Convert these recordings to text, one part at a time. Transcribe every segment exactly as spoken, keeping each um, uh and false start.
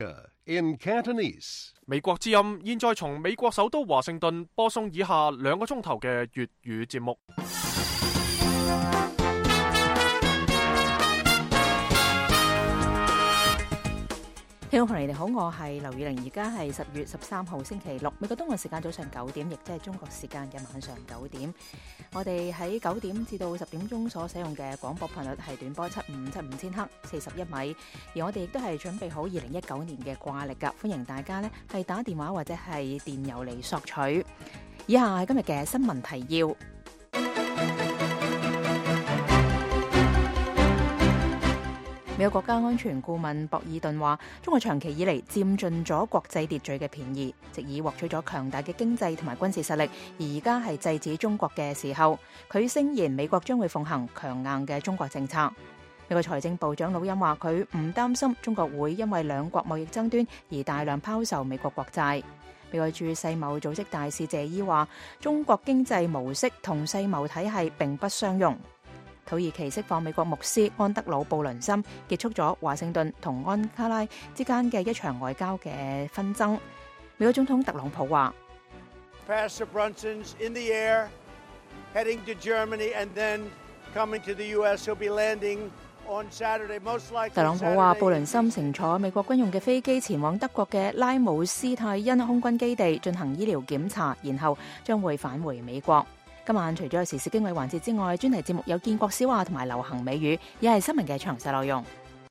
In Cantonese， 美國之音現在從美國首都華盛頓播送以下兩個鐘頭嘅粵語節目。 聽眾朋友你哋好，我係劉宇玲，而家係十月十三號星期六，美國東岸時間早上九點，亦即係中國時間嘅晚上九點。我哋喺九點至到十點鐘所使用嘅廣播頻率係短波七五七五千赫，四十一米。而我哋亦都係準備好二零一九年嘅掛曆噶，歡迎大家呢係打電話或者係電郵嚟索取。以下係今日嘅新聞提要。美國國家安全顧問博爾頓話，中國長期以嚟佔盡咗國際秩序嘅便宜，藉以獲取咗強大嘅經濟同埋軍事實力，而而家係制止中國嘅時候。佢聲言美國將會奉行強硬嘅中國政策。美國財政部長魯欽話，佢唔擔心中國會因為兩國貿易爭端而大量拋售美國國債。美國駐世貿組織大使謝伊話，中國經濟模式同世貿體系並不相容。土耳其釋放美國牧師安德魯布倫森，結束咗華盛頓同安卡拉之間嘅一場外交嘅紛爭。美國總統特朗普話， Pastor Brunson's in the air, heading to Germany, and then coming to the U S. He'll be landing on Saturday, most likely. 特朗普話，布倫森乘坐美國軍用嘅飛機前往德國嘅拉姆斯泰因空軍基地進行醫療檢查，然後將會返回美國。今晚除咗有時事經緯環節之外，專題節目有建國小話同埋流行美語，亦係新聞嘅詳細內容。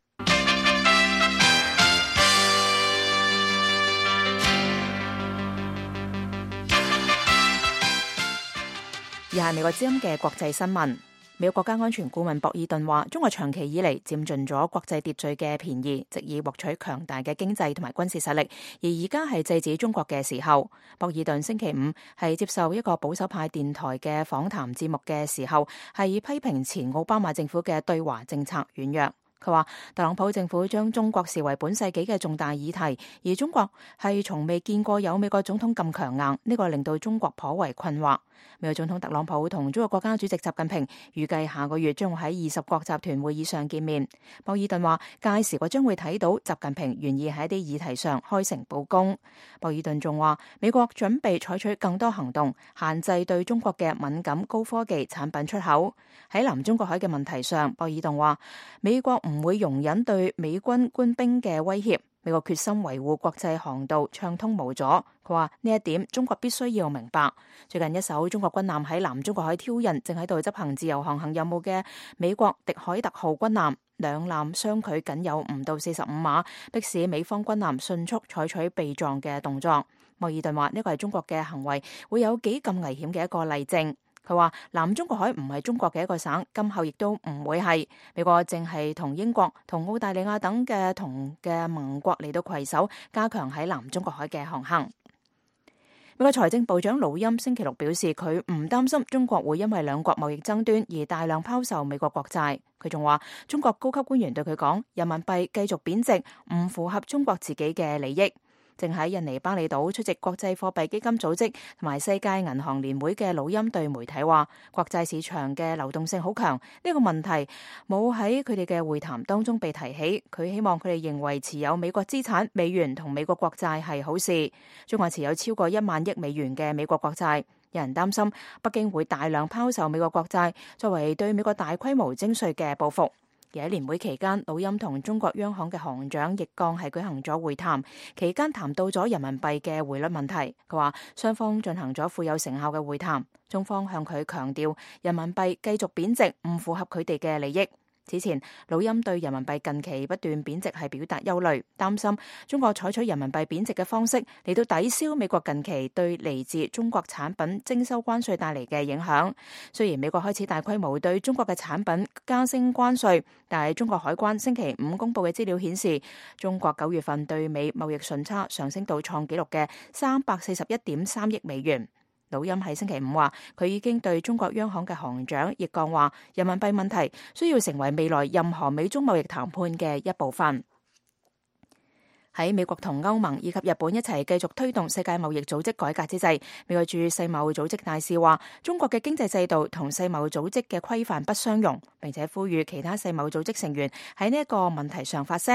以下係美國之音嘅國際新聞。美國國家安全顧問博爾頓話，中國長期以嚟佔盡咗國際秩序嘅便宜，藉以獲取強大嘅經濟同埋軍事實力，而而家係制止中國嘅時候。博爾頓星期五係接受一個保守派電台嘅訪談節目嘅時候，係批評前奧巴馬政府嘅對華政策軟弱。佢話特朗普政府將中國視為本世紀嘅重大議題，而中國係從未見過有美國總統咁強硬，呢個令到中國頗為困惑。美國總統特朗普同中國國家主席習近平預計下個月將會喺二十國集團會議上見面。博爾頓話，屆時我將會睇到習近平願意喺一啲議題上開誠佈公。博爾頓仲話，美國準備採取更多行動，限制對中國嘅敏感高科技產品出口。喺南中國海嘅問題上，博爾頓話，美國唔會容忍對美軍官兵嘅威脅。美國決心維護國際航道暢通無阻。佢話呢一點中國必須要明白。最近一艘中國軍艦喺南中國海挑釁正喺度執行自由航行任務嘅美國迪海特號軍艦，兩艦相距僅有唔到四十五碼，迫使美方軍艦迅速採取避撞嘅動作。莫爾頓話呢個係中國嘅行為會有幾咁危險嘅一個例證。佢話南中國海唔係中國嘅一個省，今後亦都唔會係。美國正係同英國、同澳大利亞等嘅同嘅盟國嚟到攜手，加強喺南中國海嘅航行。美國財政部長魯欽星期六表示，佢唔擔心中國會因為兩國貿易爭端而大量拋售美國國債。佢仲話，中國高級官員對佢講，人民幣繼續貶值唔符合中國自己嘅利益。正喺印尼巴厘島出席國際貨幣基金組織同埋世界銀行年會嘅魯欽對媒體話，國債市場嘅流動性好強，呢個問題冇喺佢哋嘅會談當中被提起。佢希望佢哋認為持有美國資產、美元同美國國債係好事。中國持有超過一萬億美元嘅美國國債，有人擔心北京會大量拋售美國國債，作為對美國大規模徵稅嘅報復。而喺年會期間，魯欽同中國央行嘅行長易綱係舉行咗會談，期間談到咗人民幣嘅匯率問題。佢話雙方進行咗富有成效嘅會談，中方向佢強調人民幣繼續貶值唔符合佢哋嘅利益。此前，魯欽對人民幣近期不斷貶值係表達憂慮，擔心中國採取人民幣貶值嘅方式嚟到抵消美國近期對嚟自中國產品徵收關稅帶嚟嘅影響。雖然美國開始大規模對中國嘅產品加徵關稅，但係中國海關星期五公布嘅資料顯示，中國九月份對美貿易順差上升到創紀錄嘅三百四十一點三億美元。魯欽喺星期五話，佢已經對中國央行嘅行長易綱話，人民幣問題需要成為未來任何美中貿易談判嘅一部分。喺美國同歐盟以及日本一齊繼續推動世界貿易組織改革之際，美國駐世貿組織大使話，中國嘅經濟制度同世貿組織嘅規範不相容，並且呼籲其他世貿組織成員喺呢一個問題上發聲。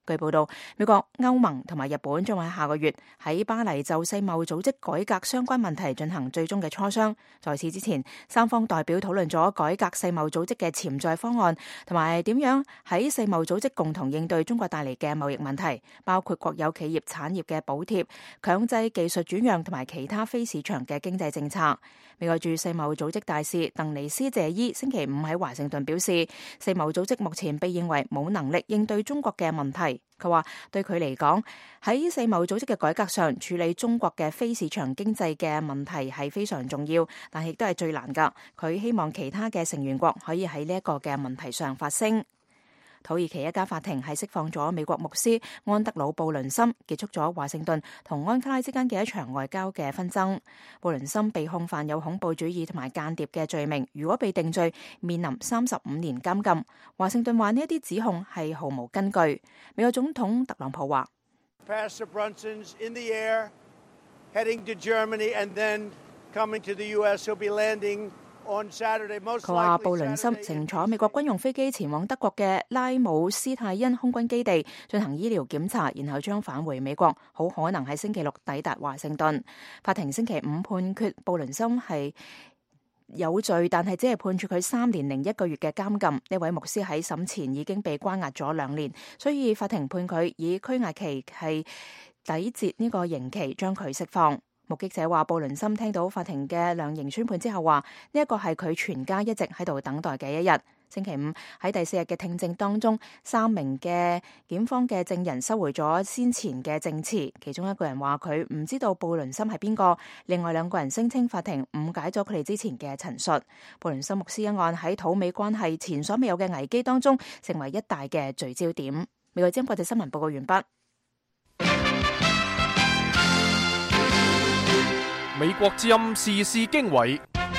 據報道，美國、歐盟同埋日本將喺下個月喺巴黎就世貿組織改革相關問題進行最終嘅磋商。在此之前，三方代表討論咗改革世貿組織嘅潛在方案，同埋點樣喺世貿組織共同應對中國帶嚟嘅貿易問題，包括國有企業產業嘅補貼、強制技術轉讓同埋其他非市場嘅經濟政策。美國駐世貿組織大使鄧尼斯謝伊星期五喺華盛頓表示，世貿組織目前被認為冇能力應對中國嘅問題。佢話對佢嚟講，喺世貿組織嘅改革上處理中國嘅非市場經濟嘅問題係非常重要，但亦都係最難㗎。佢希望其他嘅成員國可以喺呢一個嘅問題上發聲。土耳其一家法庭係釋放咗美國牧師安德魯布倫森，結束咗華盛頓同安卡拉之間嘅一場外交嘅紛爭。布倫森被控犯有恐怖主義同埋間諜嘅罪名，如果被定罪，面臨三十五年監禁。華盛頓話呢一啲指控係毫無根據。美國總統特朗普話 Pastor Brunson's in the air, heading to Germany, and then coming to the U S. He'll be landing on Saturday. Most likely 佢話布倫森乘坐美國軍用飛機前往德國嘅拉姆斯泰因空軍基地進行醫療檢查，然後將返回美國，好可能喺星期六抵達華盛頓。法庭星期五判決布倫森係有罪，但係只係判處佢三年零一個月嘅監禁。呢位牧師喺審前已經被關押咗兩年，所以法庭判佢以拘押期係抵截呢個刑期，將佢釋放。目擊者話，布倫森聽到法庭嘅量刑宣判之後話，呢一個係佢全家一直喺度等待嘅一日。星期五喺第四日嘅聽證當中，三名嘅檢方嘅證人收回咗先前嘅證詞，其中一個人話佢唔知道布倫森係邊個，另外兩個人聲稱法庭誤解咗佢哋之前嘅陳述。布倫森牧師一案喺土美關係前所未有嘅危機當中，成為一大嘅聚焦點。美國之音國際新聞報告完畢。 美國之音時事經緯，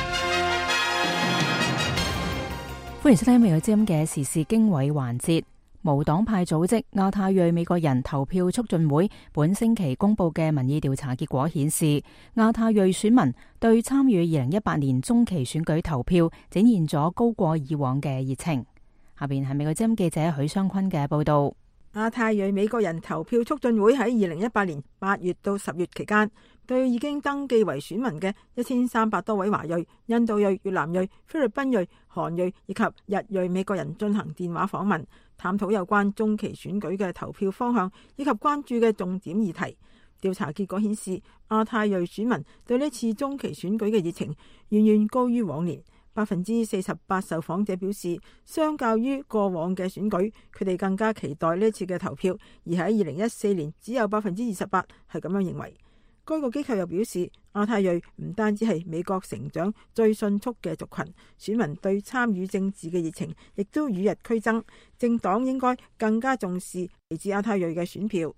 歡迎收聽美國之音嘅時事經緯環節。無黨派組織亞太裔美國人投票促進會本星期公布嘅民意調查結果顯示，亞太裔選民對參與二零一八年中期選舉投票展現咗高過以往嘅熱情。下邊係美國之音記者許湘坤嘅報道。 亞太裔美國人投票促進會喺二零一八年八月到十月期間，對已經登記為選民嘅一千三百多位華裔、印度裔、越南裔、菲律賓裔、韓裔以及日裔美國人進行電話訪問，探討有關中期選舉嘅投票方向以及關注嘅重點議題。調查結果顯示，亞太裔選民對呢次中期選舉嘅熱情遠遠高於往年。百分之四十八受訪者表示，相較於過往嘅選舉，佢哋更加期待呢次嘅投票。而喺二零一四年，只有百分之二十八係咁樣認為。該個機構又表示，亞太裔唔單止係美國成長最迅速嘅族群，選民對參與政治嘅熱情亦都與日俱增。政黨應該更加重視嚟自亞太裔嘅選票。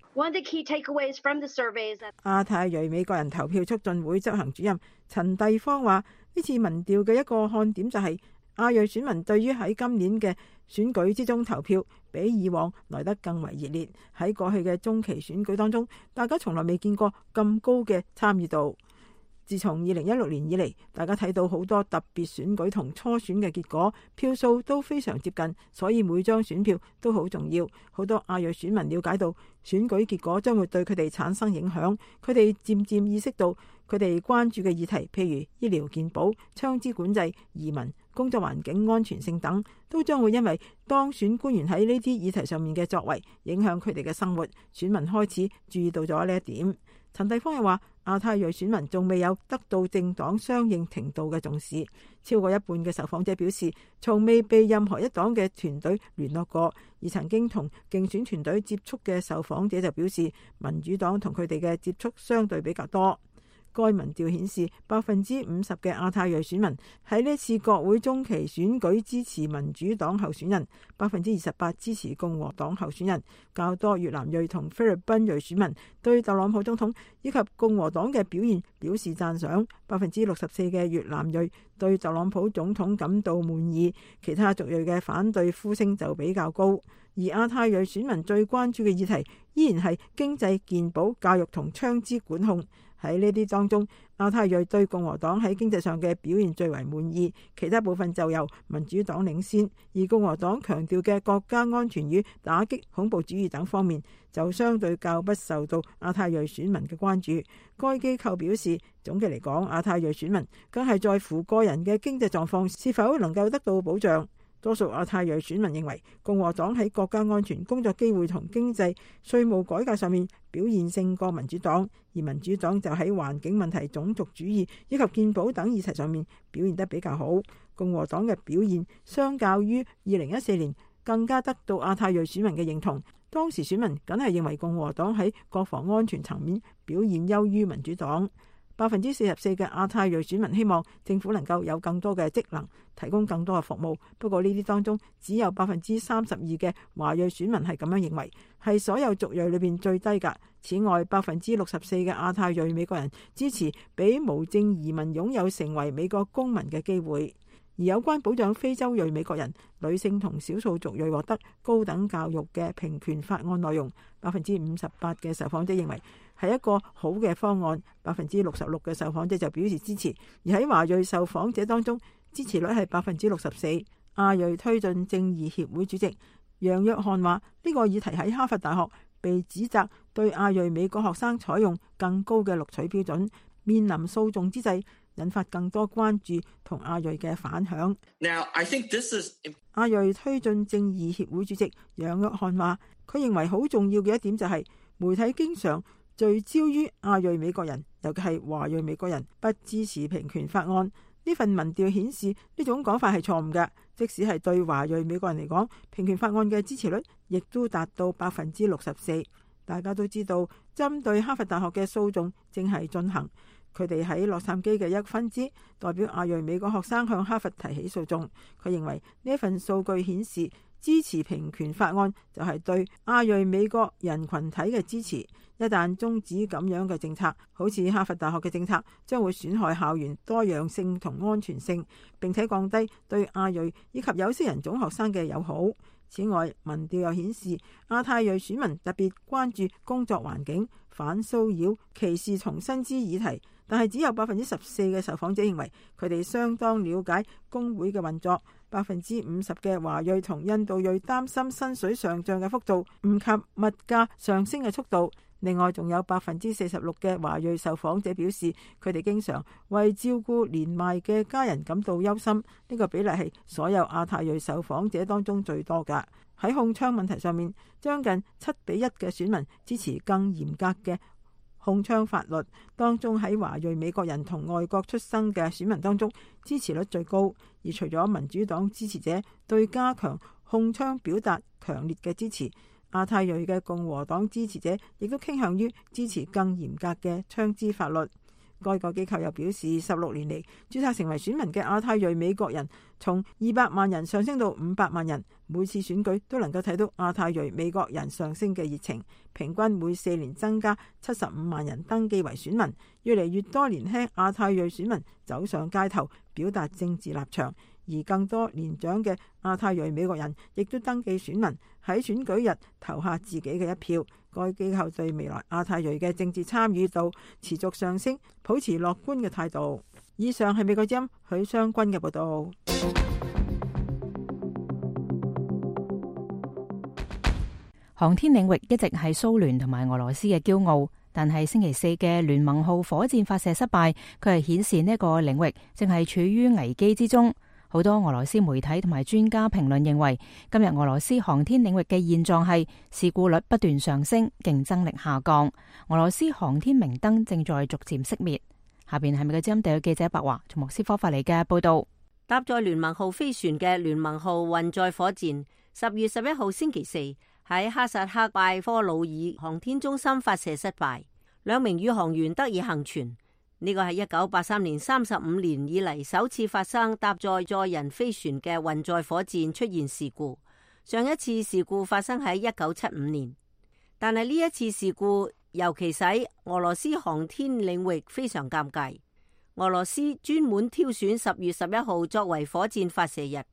亞太裔美國人投票促進會執行主任陳蒂芳話：呢次民調嘅一個看點就係亞裔選民對於喺今年嘅選舉之中投票比以往來得更為熱烈。喺過去嘅中期選舉當中，大家從來未見過咁高嘅參與度。自從二零一六年以嚟，大家睇到好多特別選舉同初選嘅結果，票數都非常接近，所以每張選票都好重要。好多亞裔選民了解到選舉結果將會對佢哋產生影響，佢哋漸漸意識到佢哋關注嘅議題，譬如醫療健保、槍支管制、移民、工作環境安全性等，都將會因為當選官員喺呢啲議題上面嘅作為，影響佢哋嘅生活。選民開始注意到咗呢一點。陳蒂芳又話，亞太裔選民仲未有得到政黨相應程度嘅重視，超過一半嘅受訪者表示，從未被任何一黨嘅團隊聯絡過。而曾經同競選團隊接觸嘅受訪者就表示，民主黨同佢哋嘅接觸相對比較多。該民調顯示，百分之五十嘅亞太裔選民喺呢次國會中期選舉支持民主黨候選人，百分之二十八支持共和黨候選人。較多越南裔同菲律賓裔選民對特朗普總統以及共和黨嘅表現表示讚賞，百分之六十四嘅越南裔對特朗普總統感到滿意，其他族裔嘅反對呼聲就比較高。 而亞太裔選民最關注嘅議題依然係經濟、健保、教育同槍支管控。喺呢啲當中，亞太裔對共和黨喺經濟上嘅表現最為滿意，其他部分就由民主黨領先。而共和黨強調嘅國家安全與打擊恐怖主義等方面，就相對較不受到亞太裔選民嘅關注。該機構表示，總嘅嚟講，亞太裔選民更係在乎個人嘅經濟狀況是否能夠得到保障。多數亞太裔選民認為共和黨喺國家安全、工作機會同經濟、稅務改革上面表現勝過民主黨，而民主黨就喺環境問題、種族主義以及健保等議題上面表現得比較好。共和黨嘅表現相較於二零一四年更加得到亞太裔選民嘅認同。當時選民梗係認為共和黨喺國防安全層面表現優於民主黨。百分之四十四嘅亞太裔選民希望政府能夠有更多嘅職能，提供更多嘅服務。不過呢啲當中只有百分之三十二嘅華裔選民係咁樣認為，係所有族裔裏邊最低㗎。此外，百分之六十四嘅亞太裔美國人支持俾無證移民擁有成為美國公民嘅機會。而有關保障非洲裔美國人、女性同少數族裔獲得高等教育嘅平權法案內容，百分之五十八嘅受訪者認為係一個好嘅方案，百分之六十六嘅受訪者就表示支持。而喺華裔受訪者當中，支持率係百分之六十四。亞裔推進正義協會主席楊約翰話：呢個議題喺哈佛大學被指責對亞裔美國學生採用更高嘅錄取標準，面臨訴訟之際，引發更多關注同亞裔嘅反響。 Now, I think this is... 亞裔推進正義協會主席楊約翰話：佢認為好重要嘅一點就係媒體經常聚焦於亞裔美國人，尤其係華裔美國人不支持平權法案。呢份民調顯示呢種講法係錯誤嘅。即使係對華裔美國人嚟講，平權法案嘅支持率亦都達到百分之六十四。大家都知道，針對哈佛大學嘅訴訟正係進行。佢哋喺洛杉磯嘅一分支代表亞裔美國學生向哈佛提起訴訟。佢認為呢份數據顯示支持平權法案就係對亞裔美國人群體嘅支持。一旦終止咁樣嘅政策，好似哈佛大學嘅政策，將會損害校園多樣性同安全性，並且降低對亞裔以及有色人種學生嘅友好。此外，民調又顯示亞太裔選民特別關注工作環境、反騷擾、歧視同薪資議題，但係只有百分之十四嘅受訪者認為佢哋相當了解工會嘅運作。百分之五十嘅華裔同印度裔擔心薪水上漲嘅幅度唔及物價上升嘅速度。另外，仲有百分之四十六嘅華裔受訪者表示，佢哋經常為照顧年邁嘅家人感到憂心。呢個比例係所有亞太裔受訪者當中最多㗎。喺控槍問題上面，將近七比一嘅選民支持更嚴格嘅控槍法律。當中喺華裔美國人同外國出生嘅選民當中，支持率最高。而除咗民主黨支持者對加強控槍表達強烈嘅支持，亞太裔嘅共和黨支持者亦都傾向於支持更嚴格嘅槍支法律。該個機構又表示，十六年嚟註冊成為選民嘅亞太裔美國人從二百萬人上升到五百萬人，每次選舉都能夠睇到亞太裔美國人上升嘅熱情，平均每四年增加七十五萬人登記為選民，越嚟越多年輕亞太裔選民走上街頭表達政治立場，而更多年長嘅亞太裔美國人亦都登記選民，喺選舉日投下自己嘅一票。該機構對未來亞太裔嘅政治參與度持續上升保持樂觀嘅態度。以上係美國之音許湘君嘅報道。 航天領域一直係蘇聯同埋俄羅斯嘅驕傲，但係星期四嘅聯盟號火箭發射失敗，佢係顯示呢個領域正係處於危機之中。好多俄羅斯媒體同埋專家評論認為，今日俄羅斯航天領域嘅現狀係事故率不斷上升，競爭力下降，俄羅斯航天明燈正在逐漸熄滅。下邊係美國之音特約記者白華從莫斯科發嚟嘅報道。 搭載聯盟號飛船嘅聯盟號運載火箭，十月十一號星期四喺哈薩克拜科魯爾航天中心發射失敗，兩名宇航員得以幸存。呢個係一九八三年三十五年以嚟首次發生搭載載人飛船嘅運載火箭出現事故。上一次事故發生喺一九七五年，但係呢一次事故尤其使俄羅斯航天領域非常尷尬。俄羅斯專門挑選十月十一號作為火箭發射日，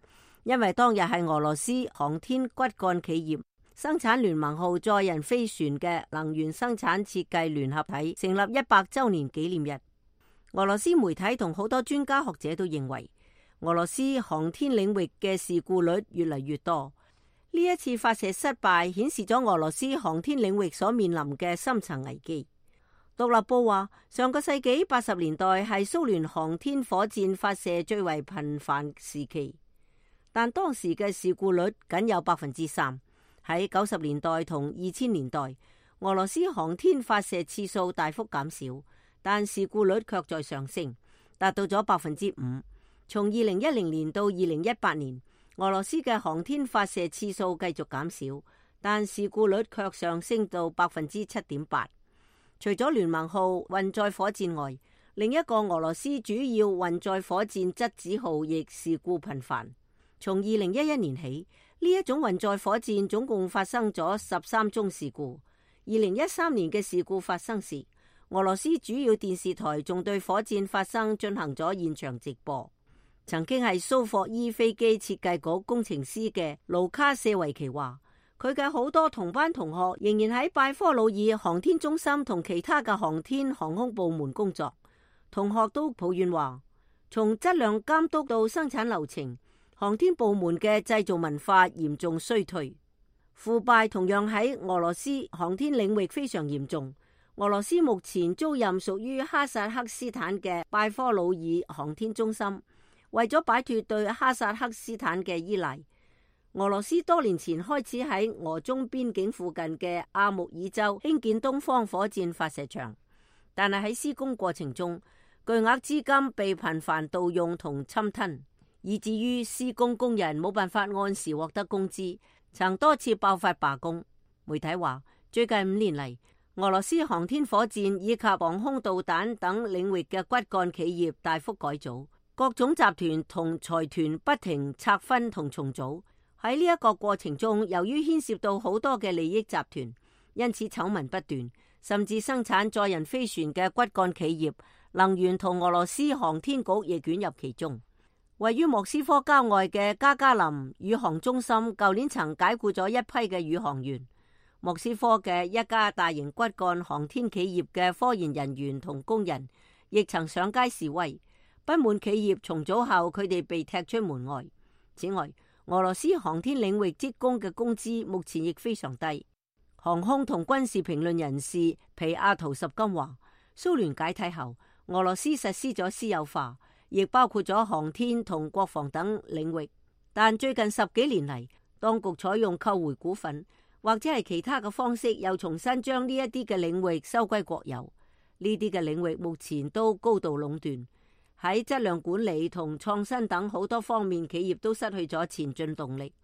因為當日係俄羅斯航天骨幹企業生產聯盟號載人飛船嘅能源生產設計聯合體成立一百週年紀念日。俄羅斯媒體同好多專家學者都認為，俄羅斯航天領域嘅事故率越嚟越多。呢一次發射失敗顯示咗俄羅斯航天領域所面臨嘅深層危機。獨立報話，上個世紀八十年代係蘇聯航天火箭發射最為頻繁時期，但當時嘅事故率僅有百分之三。喺九十年代同二千年代，俄羅斯航天發射次數大幅減少，但事故率卻在上升，達到咗百分之五。從二零一零年到二零一八年，俄羅斯嘅航天發射次數繼續減少，但事故率卻上升到百分之七點八。除咗聯盟號運載火箭外，另一個俄羅斯主要運載火箭質子號亦事故頻繁。從二零一一年起，呢一種運載火箭總共發生咗十三宗事故。二零一三年嘅事故發生時，俄羅斯主要電視台仲對火箭發生進行咗現場直播。曾經係蘇霍伊飛機設計局工程師嘅盧卡舍維奇話，佢嘅好多同班同學仍然喺拜科魯爾航天中心同其他嘅航天航空部門工作。同學都抱怨話，從質量監督到生產流程，航天部門嘅製造文化嚴重衰退，腐敗同樣喺俄羅斯航天領域非常嚴重。俄羅斯目前租任屬於哈薩克斯坦嘅拜科魯爾航天中心，為咗擺脫對哈薩克斯坦嘅依賴，俄羅斯多年前開始喺俄中邊境附近嘅阿穆爾州興建東方火箭發射場，但係喺施工過程中，巨額資金被頻繁盜用同侵吞，以至於施工工人冇辦法按時獲得工資，曾多次爆發罷工。媒體話，最近五年嚟，俄羅斯航天火箭以及防空導彈等領域嘅骨幹企業大幅改組，各種集團同財團不停拆分同重組。喺呢一個過程中，由於牽涉到好多嘅利益集團，因此醜聞不斷，甚至生產載人飛船嘅骨幹企業能源同俄羅斯航天局亦捲入其中。位於莫斯科郊外嘅加加林宇航中心舊年曾解雇咗一批嘅宇航員。莫斯科嘅一家大型骨幹航天企業嘅科研人員同工人亦曾上街示威，不滿企業重組後佢哋被踢出門外。此外，俄羅斯航天領域職工嘅工資目前亦非常低。航空同軍事評論人士皮亞圖什金話，蘇聯解體後，俄羅斯實施咗私有化，亦包括咗航天同國防等領域。但最近十幾年嚟，當局採用購回股份或者係其他嘅方式，又重新將呢一啲嘅領域收歸國有。呢啲嘅領域目前都高度壟斷。喺質量管理同創新等好多方面，企業都失去咗前進動力。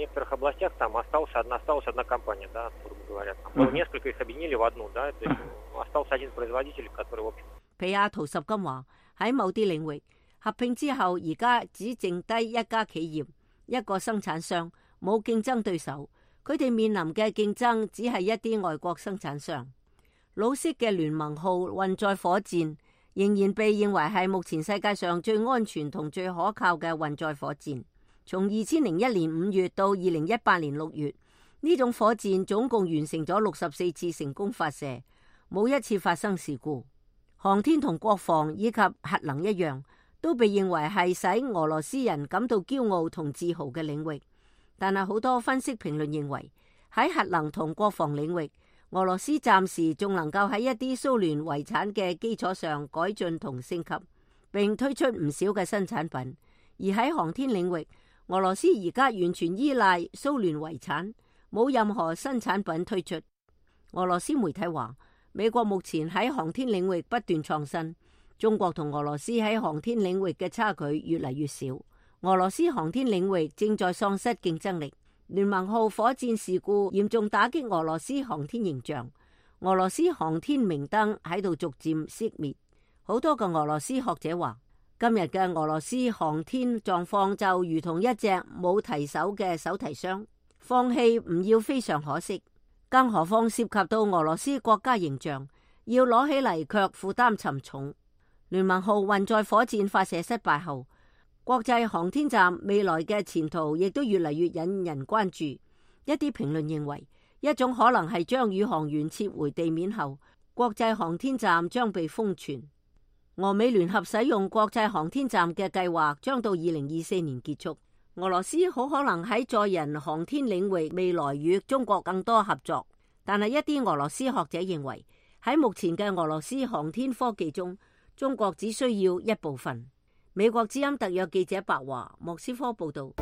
皮亞圖什金話，喺某啲領域合併之後，而家只剩低一家企業，一個生產商，冇競爭對手。佢哋面臨嘅競爭只係一啲外國生產商。老式嘅聯盟號運載火箭仍然被認為係目前世界上最安全同最可靠嘅運載火箭。從二千零一年五月到二零一八年六月，呢種火箭總共完成咗六十四次成功發射，冇一次發生事故。航天同國防以及核能一樣，都被認為係使俄羅斯人感到驕傲同自豪嘅領域。但係好多分析評論認為，喺核能同國防領域，俄羅斯暫時仲能夠喺一啲蘇聯遺產嘅基礎上改進同升級，並推出唔少嘅新產品。而喺航天領域，俄羅斯而家完全依賴蘇聯遺產，冇任何新產品推出。俄羅斯媒體話，美國目前喺航天領域不斷創新，中國同俄羅斯喺航天領域嘅差距越嚟越少。俄羅斯航天領域正在喪失競爭力。聯盟號火箭事故嚴重打擊俄羅斯航天形象，俄羅斯航天明燈喺度逐漸熄滅。好多個俄羅斯學者話，今日嘅俄羅斯航天狀況就如同一隻冇提手嘅手提箱，放棄唔要非常可惜，更何況涉及到俄羅斯國家形象，要攞起嚟卻負擔沉重。聯盟號運載火箭發射失敗後， 國際航天站未來嘅前途亦都越嚟越引人關注。一啲評論認為，一種可能係將宇航員撤回地面後，國際航天站將被封存。俄美聯合使用國際航天站嘅計劃將到二零二四年結束。俄羅斯好可能喺載人航天領域未來與中國更多合作，但係一啲俄羅斯學者認為，喺目前嘅俄羅斯航天科技中，中國只需要一部分。美國之音特約記者白華莫斯科報道。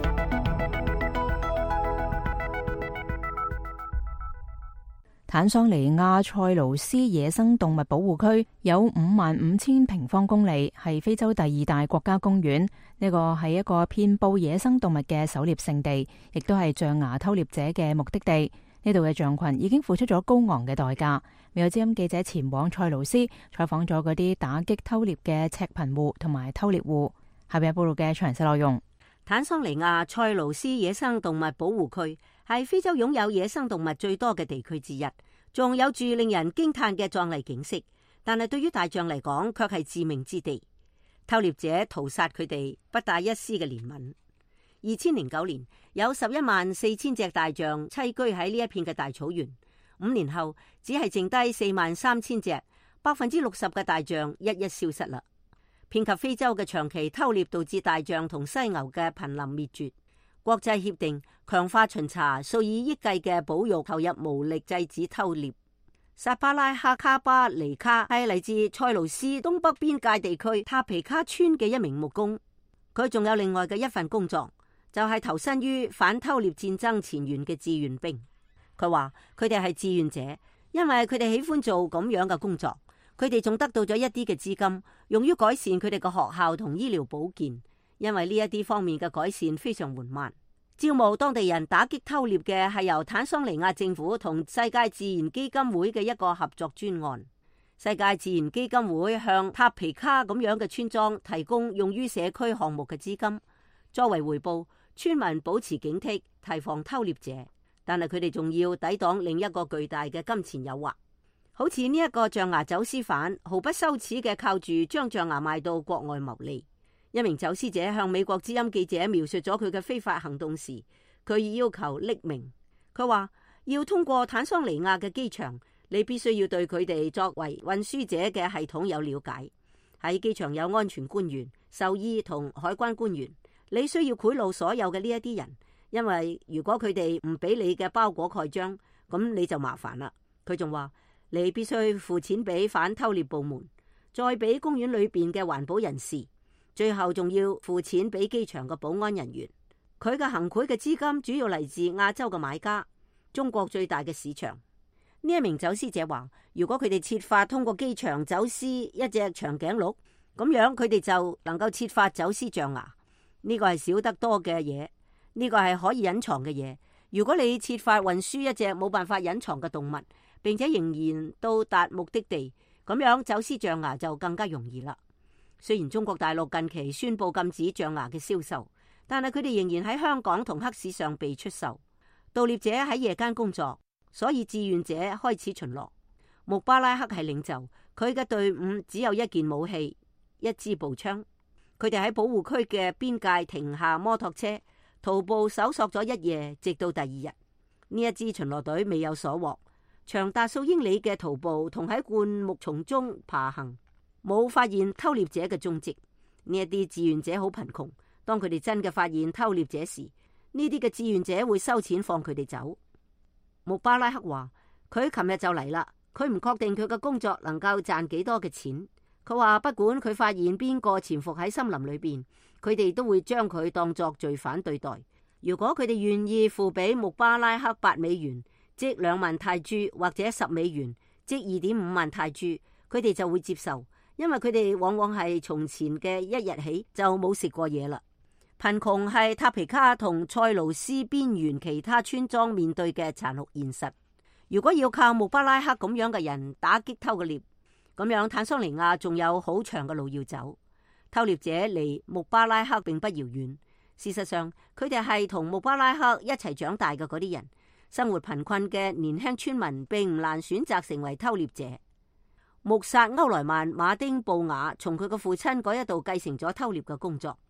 坦桑尼亞塞盧斯野生動物保護區有五萬五千平方公里，係非洲第二大國家公園。呢個係一個遍佈野生動物嘅狩獵勝地，亦都係象牙偷獵者嘅目的地。呢度嘅象群已經付出咗高昂嘅代價。美國之音記者前往塞盧斯採訪咗嗰啲打擊偷獵嘅赤貧戶同埋偷獵戶。下邊報道嘅詳細內容。 坦桑尼亞塞盧斯野生動物保護區係非洲擁有野生動物最多嘅地區之一，仲有住令人驚嘆嘅壯麗景色。但係對於大象嚟講，卻係致命之地。偷獵者屠殺佢哋，不帶一絲嘅憐憫。二千零九年，有十一萬四千隻大象棲居喺呢一片嘅大草原。五年後，只係剩低四萬三千隻，百分之六十嘅大象一一消失啦。遍及非洲嘅長期偷獵導致大象同犀牛嘅瀕臨滅絕。國際協定強化巡查，數以億計嘅保育投入無力制止偷獵。薩巴拉克卡巴尼卡係嚟自塞盧斯東北邊界地區塔皮卡村嘅一名木工，佢仲有另外嘅一份工作，就係投身於反偷獵戰爭前線嘅志願兵。佢話佢哋係志願者，因為佢哋喜歡做咁樣嘅工作。佢哋仲得到咗一啲嘅資金，用於改善佢哋嘅學校同醫療保健，因為呢一啲方面嘅改善非常緩慢。招募當地人打擊偷獵嘅係由坦桑尼亞政府同世界自然基金會嘅一個合作專案。世界自然基金會向塔皮卡咁樣嘅村莊提供用於社區項目嘅資金，作為回報，村民保持警惕，提防偷獵者。但係佢哋仲要抵擋另一個巨大嘅金錢誘惑。好似呢一個象牙走私犯，毫不羞恥嘅靠住將象牙賣到國外牟利。一名走私者向美國之音記者描述咗佢嘅非法行動時，佢要求匿名。佢話要通過坦桑尼亞嘅機場，你必須要對佢哋作為運輸者嘅系統有了解。喺機場有安全官員、獸醫同海關官員，你需要賄賂所有嘅呢一啲人，因為如果佢哋唔俾你嘅包裹蓋章，咁你就麻煩啦。佢仲話你必須付錢俾反偷獵部門，再俾公園裏邊嘅環保人士。最後仲要付錢俾機場嘅保安人員。佢嘅行賄嘅資金主要嚟自亞洲嘅買家，中國最大嘅市場。呢一名走私者話，如果佢哋設法通過機場走私一隻長頸鹿，咁樣佢哋就能夠設法走私象牙。呢個係少得多嘅嘢，呢個係可以隱藏嘅嘢。如果你設法運輸一隻冇辦法隱藏嘅動物，並且仍然到達目的地，咁樣走私象牙就更加容易啦。雖然中國大陸近期宣布禁止象牙嘅銷售，但係佢哋仍然喺香港同黑市上被出售。盜獵者喺夜間工作，所以志願者開始巡邏。穆巴拉克係領袖，佢嘅隊伍只有一件武器，一支步槍。佢哋喺保護區嘅邊界停下摩托車，徒步搜索咗一夜，直到第二日。呢一支巡邏隊未有所獲，長達數英里嘅徒步同喺灌木叢中爬行，冇發現偷獵者嘅蹤跡。呢一啲志願者好貧窮，當佢哋真嘅發現偷獵者時，呢啲嘅志願者會收錢放佢哋走。穆巴拉克話佢琴日就嚟啦，佢唔確定佢嘅工作能夠賺幾多嘅錢。佢話不管佢發現邊個潛伏喺森林裏邊，佢哋都會將佢當作罪犯對待。如果佢哋願意付俾穆巴拉克八美元，即兩萬泰銖，或者十美元，即二點五萬泰銖，佢哋就會接受，因為佢哋往往係從前嘅一日起就冇食過嘢啦。貧窮係塔皮卡同塞盧斯邊緣其他村莊面對嘅殘酷現實。如果要靠穆巴拉克咁樣嘅人打擊偷嘅獵，咁樣坦桑尼亞仲有好長嘅路要走。偷獵者離穆巴拉克並不遙遠，事實上佢哋係同穆巴拉克一齊長大嘅嗰啲人。生活貧困嘅年輕村民並唔難選擇成為偷獵者。穆薩歐萊曼馬丁布雅從佢嘅父親嗰一度繼承咗偷獵嘅工作。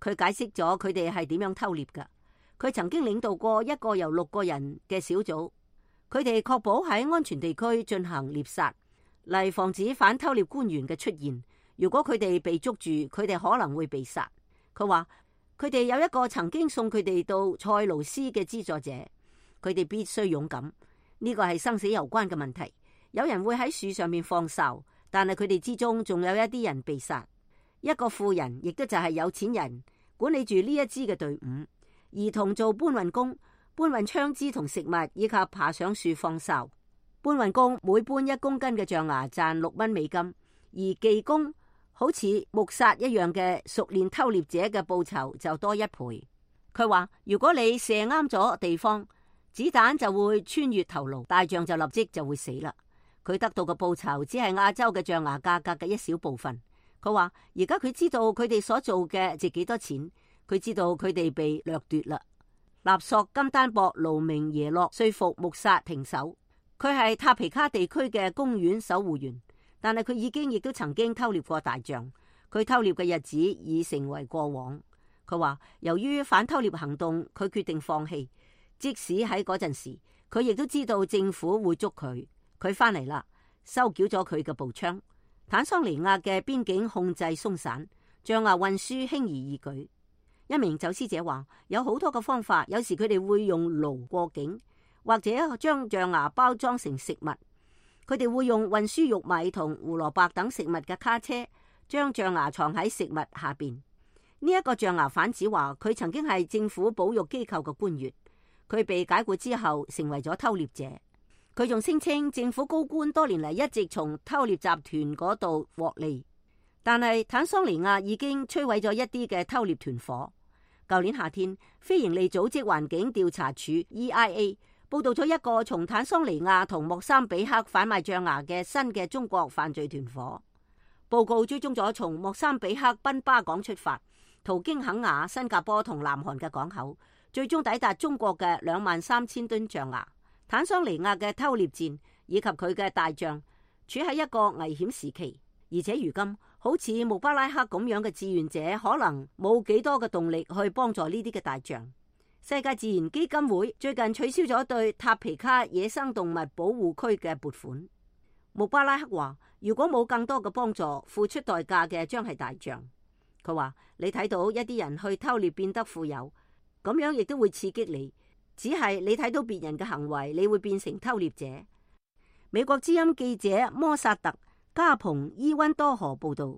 佢解釋咗佢哋係點樣偷獵㗎。佢曾經領導過一個由六個人嘅小組，佢哋確保喺安全地區進行獵殺，嚟防止反偷獵官員嘅出現。如果佢哋被捉住，佢哋可能會被殺。佢話佢哋有一個曾經送佢哋到塞盧斯嘅資助者，佢哋必須勇敢。呢個係生死攸關嘅問題。有人會喺樹上面放哨，但係佢哋之中仲有一啲人被殺。一個富人，亦都就係有錢人，管理住呢一支嘅隊伍。兒童做搬運工，搬運槍支同食物，以及爬上樹放哨。搬運工每搬一公斤嘅象牙賺六蚊美金，而技工好似木殺一樣嘅熟練偷獵者嘅報酬就多一倍。佢話如果你射啱咗地方，子彈就會穿越頭顱，大象就立即就會死啦。佢得到嘅報酬只係亞洲嘅象牙價格嘅一小部分。佢話而家佢知道佢哋所做嘅值幾多錢。佢知道佢哋被掠奪啦。納索金丹博盧明耶洛說服穆薩停手。佢係塔皮卡地區嘅公園守護員，但係佢已經亦都曾經偷獵過大象。佢偷獵嘅日子已成為過往。佢話由於反偷獵行動，佢決定放棄。即使喺嗰陣時，佢亦都知道政府會捉佢。佢翻嚟啦，收繳咗佢嘅步槍。坦桑尼亞嘅邊境控制鬆散，象牙運輸輕而易舉。一名走私者話有好多嘅方法，有時佢哋會用驢過境，或者將象牙包裝成食物。佢哋會用運輸玉米同胡蘿蔔等食物嘅卡車，將象牙藏喺食物下邊。呢、這、一個象牙販子話佢曾經係政府保育機構嘅官員，佢被解雇之後成為咗偷獵者。佢仲聲稱政府高官多年嚟一直從偷獵集團嗰度獲利，但係坦桑尼亞已經摧毀咗一啲嘅偷獵團伙。舊年夏天，非營利組織環境調查處 E I A 報道咗一個從坦桑尼亞同莫桑比克販賣象牙嘅新嘅中國犯罪團伙。報告追蹤咗從莫桑比克賓巴港出發，途經肯亞、新加坡同南韓嘅港口，最終抵達中國嘅兩萬三千噸象牙。坦桑尼亞嘅偷獵戰以及佢嘅大象處喺一個危險時期，而且如今好似穆巴拉克咁樣嘅志願者可能冇幾多嘅動力去幫助呢啲嘅大象。世界自然基金會最近取消咗對塔皮卡野生動物保護區嘅撥款。穆巴拉克話如果冇更多嘅幫助，付出代價嘅將係大象。佢話你睇到一啲人去偷獵變得富有，咁樣亦都會刺激你，只係你睇到別人嘅行為，你會變成偷獵者。美國之音記者摩薩特加蓬伊溫多河報道。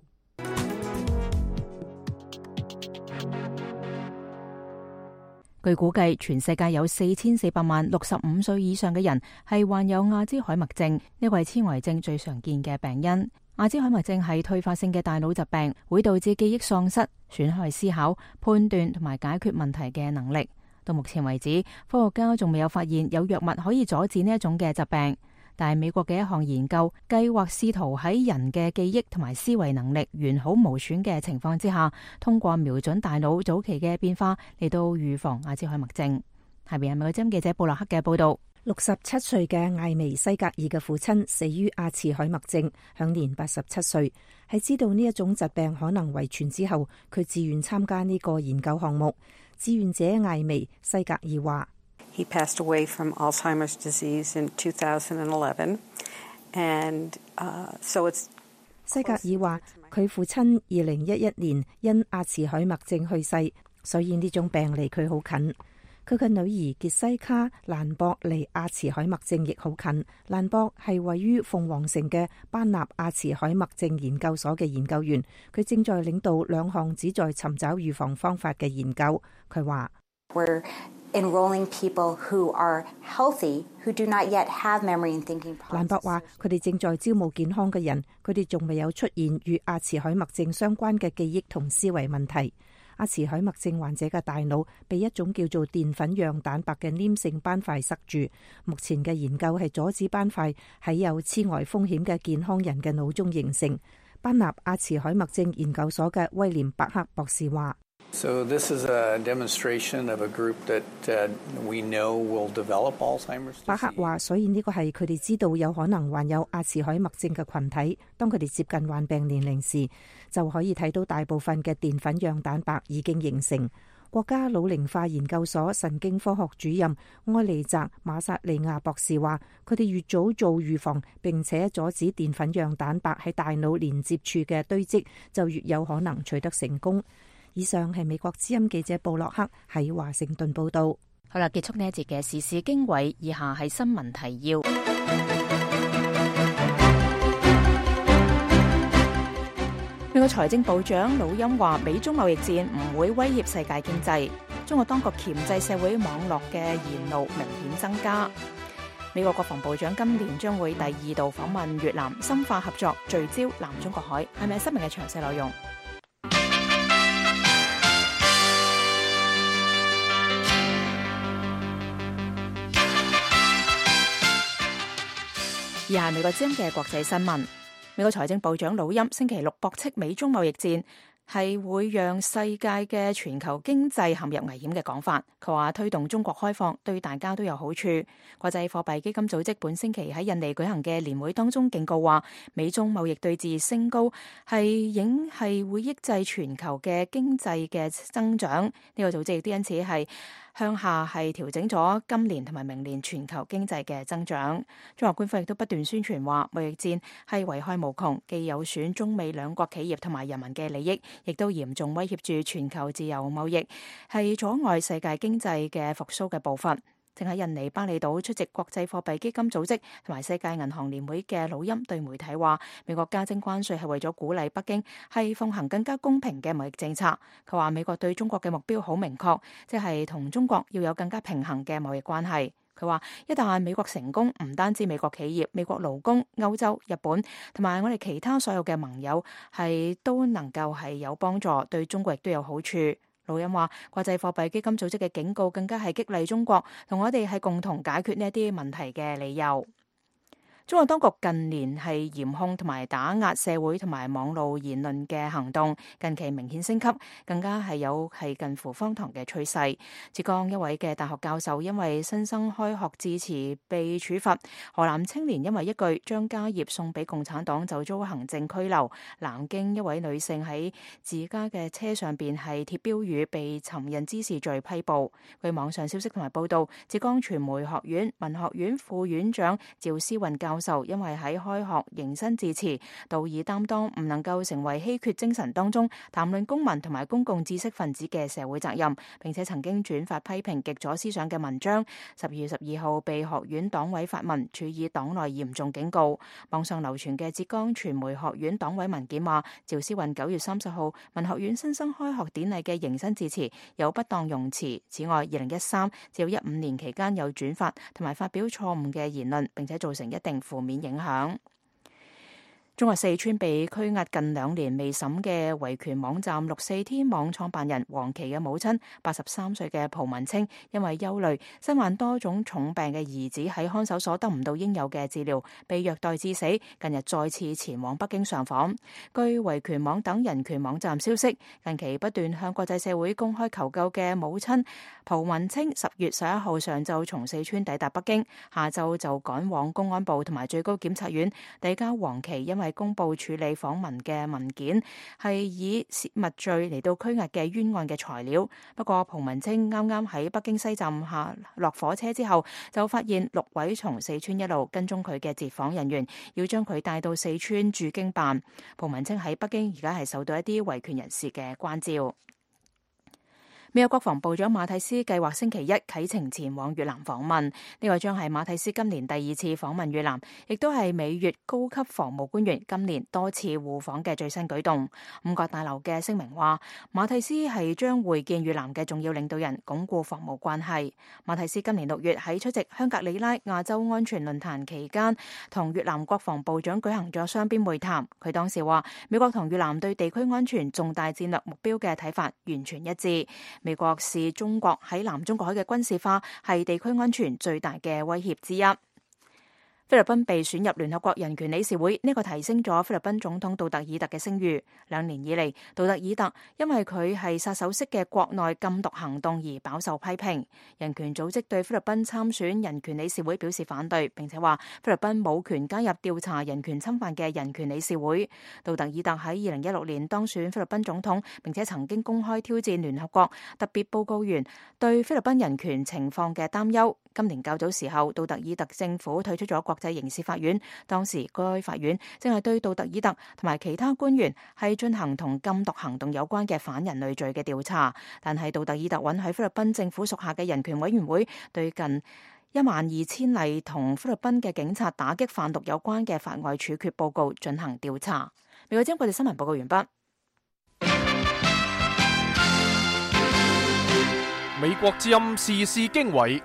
據估計，全世界有四千四百萬六十五歲以上嘅人係患有阿茲海默症，呢個係纖維症最常見嘅病因。阿茲海默症係退化性嘅大腦疾病，會導致記憶喪失，損害思考、判斷同埋解決問題嘅能力。到目前為止，科學家仲未有發現有藥物可以阻止呢一種嘅疾病。但係美國嘅一項研究計劃試圖喺人嘅記憶同埋思維能力完好無損嘅情況之下，通過瞄準大腦早期嘅變化嚟到預防阿茲海默症。下邊係美國之音記者布洛克嘅報道。 六十七歲嘅艾薇西格爾嘅父親死於阿茲海默症，享年八十七歲。喺知道呢一種疾病可能遺傳之後，佢自願參加呢個研究項目。志願者艾薇西格爾話 ：He passed away from Alzheimer's disease in two thousand eleven, and uh, so it's. 西格爾話：佢父親二零一一年因阿茲海默症去世，所以呢種病離佢好近。佢嘅女兒傑西卡蘭博離阿茲海默症亦好近。蘭博係位於鳳凰城嘅班納阿茲海默症研究所嘅研究員，佢正在領導兩項旨在尋找預防方法嘅研究。佢話 ：We're enrolling people who are healthy, who do not yet have memory and thinking problems. 蘭博話：佢哋正在招募健康嘅人，佢哋仲未有出現與阿茲海默症相關嘅記憶同思維問題。阿茲海默症患者嘅大腦被一種叫做澱粉樣蛋白嘅黏性斑塊塞住。目前嘅研究係阻止斑塊喺有痴呆風險嘅健康人嘅腦中形成。班納阿茲海默症研究所嘅威廉伯克博士話 So this is a demonstration of a group that we know will develop Alzheimer's disease. 巴克話，所以呢個係佢哋知道有可能患有阿茨海默症嘅群體。當佢哋接近患病年齡時，就可以睇到大部分嘅澱粉樣蛋白已經形成。國家老齡化研究所神經科學主任埃利澤馬薩利亞博士話，佢哋越早做預防，並且阻止澱粉樣蛋白喺大腦連接處嘅堆積，就越有可能取得成功。以上係美國之音記者布洛克喺華盛頓報道。 好啦，結束呢一節嘅時事經緯，以下係新聞提要。美國財政部長魯欽話，美中貿易戰唔會威脅世界經濟。中國當局鉗制社會網絡嘅言路明顯增加。美國國防部長今年將會第二度訪問越南，深化合作，聚焦南中國海。係咪新聞嘅詳細內容？以下美國之音嘅國際新聞。美國財政部長魯欽星期六駁斥美中貿易戰係會讓世界嘅全球經濟陷入危險嘅講法。佢話推動中國開放對大家都有好處。國際貨幣基金組織本星期喺印尼舉行嘅年會當中警告話，美中貿易對峙升高係影係會抑制全球嘅經濟嘅增長。呢、這個組織亦都因此係向下係調整咗今年同埋明年全球經濟嘅增長。中國官方亦都不斷宣傳話，貿易戰係危害無窮，既有損中美兩國企業同埋人民嘅利益，亦都嚴重威脅住全球自由貿易，係阻礙世界經濟嘅復甦嘅步伐。正喺印尼巴厘島出席國際貨幣基金組織同埋世界銀行年會嘅魯欽對媒體話，美國加徵關稅係為咗鼓勵北京係奉行更加公平嘅貿易政策。佢話美國對中國嘅目標好明確，即係同中國要有更加平衡嘅貿易關係。佢話一旦美國成功，唔單止美國企業、美國勞工、歐洲、日本同埋我哋其他所有嘅盟友係都能夠係有幫助，對中國亦都有好處。魯欽話，國際貨幣基金組織嘅警告更加係激勵中國同我哋係共同解決呢一啲問題嘅理由。中國當局近年係嚴控同埋打壓社會同埋網絡言論嘅行動，近期明顯升級，更加係有係近乎荒唐嘅趨勢。浙江一位嘅大學教授因為新生開學致辭被處罰，河南青年因為一句將家業送俾共產黨就遭行政拘留。南京一位女性喺自家嘅車上邊係貼標語被尋釁滋事罪批捕。據網上消息同埋報道，浙江傳媒學院文學院副院長趙思運教授因為喺開學迎新致辭，道義擔當唔能夠成為稀缺精神當中談論公民同埋公共知識分子嘅社會責任，並且曾經轉發批評極左思想嘅文章。十二月十二號被學院黨委發文處以黨內嚴重警告。網上流傳嘅浙江傳媒學院黨委文件話，趙思運九月三十號文學院新生開學典禮嘅迎新致辭有不當用詞。此外，二零一三至一五年期間有轉發同埋發表錯誤嘅言論，並且造成一定負面影響。中國四川被拘押近兩年未審嘅維權網站六四天網創辦人黃琦嘅母親八十三歲嘅蒲文清，因為憂慮身患多種重病嘅兒子喺看守所得唔到應有嘅治療，被虐待致死，近日再次前往北京上訪。據維權網等人權網站消息，近期不斷向國際社會公開求救嘅母親蒲文清，十月十一號上晝從四川抵達北京，下晝就趕往公安部同埋最高檢察院遞交黃琦因為公布處理訪問嘅文件係以泄密罪嚟到拘押嘅冤案嘅材料。不過蒲文清啱啱喺北京西站下落火車之後，就發現六位從四川一路跟蹤佢嘅截訪人員要將佢帶到四川駐京辦。蒲文清喺北京而家係受到一啲維權人士嘅關照。美國國防部長馬蒂斯計劃星期一啟程前往越南訪問，呢個將係馬蒂斯今年第二次訪問越南，亦都係美越高級防務官員今年多次互訪嘅最新舉動。五角大樓嘅聲明話，馬蒂斯係將會見越南嘅重要領導人，鞏固防務關係。馬蒂斯今年六月喺出席香格里拉亞洲安全論壇期間，同越南國防部長舉行咗雙邊會談。佢當時話，美國同越南對地區安全重大戰略目標嘅睇法完全一致。美國視中國喺南中國海嘅軍事化係地區安全最大嘅威脅之一。 菲律賓被選入聯合國人權理事會，呢個提升咗菲律賓總統杜特爾特嘅聲譽。兩年以嚟，杜特爾特因為佢係殺手式嘅國內禁毒行動而飽受批評。人權組織對菲律賓參選人權理事會表示反對，並且話菲律賓冇權加入調查人權侵犯嘅人權理事會。杜特爾特喺二零一六年當選菲律賓總統，並且曾經公開挑戰聯合國特別報告員對菲律賓人權情況嘅擔憂。今年較早時候，杜特爾特政府退出咗國際刑事法院，當時該法院正係對杜特爾特同埋其他官員係進行同禁毒行動有關嘅反人類罪嘅調查。但係杜特爾特允許菲律賓政府屬下嘅人權委員會對近一萬二千例同菲律賓嘅警察打擊販毒有關嘅法外處決報告進行調查。美國之音國際新聞報告完畢。 美國之音時事經緯。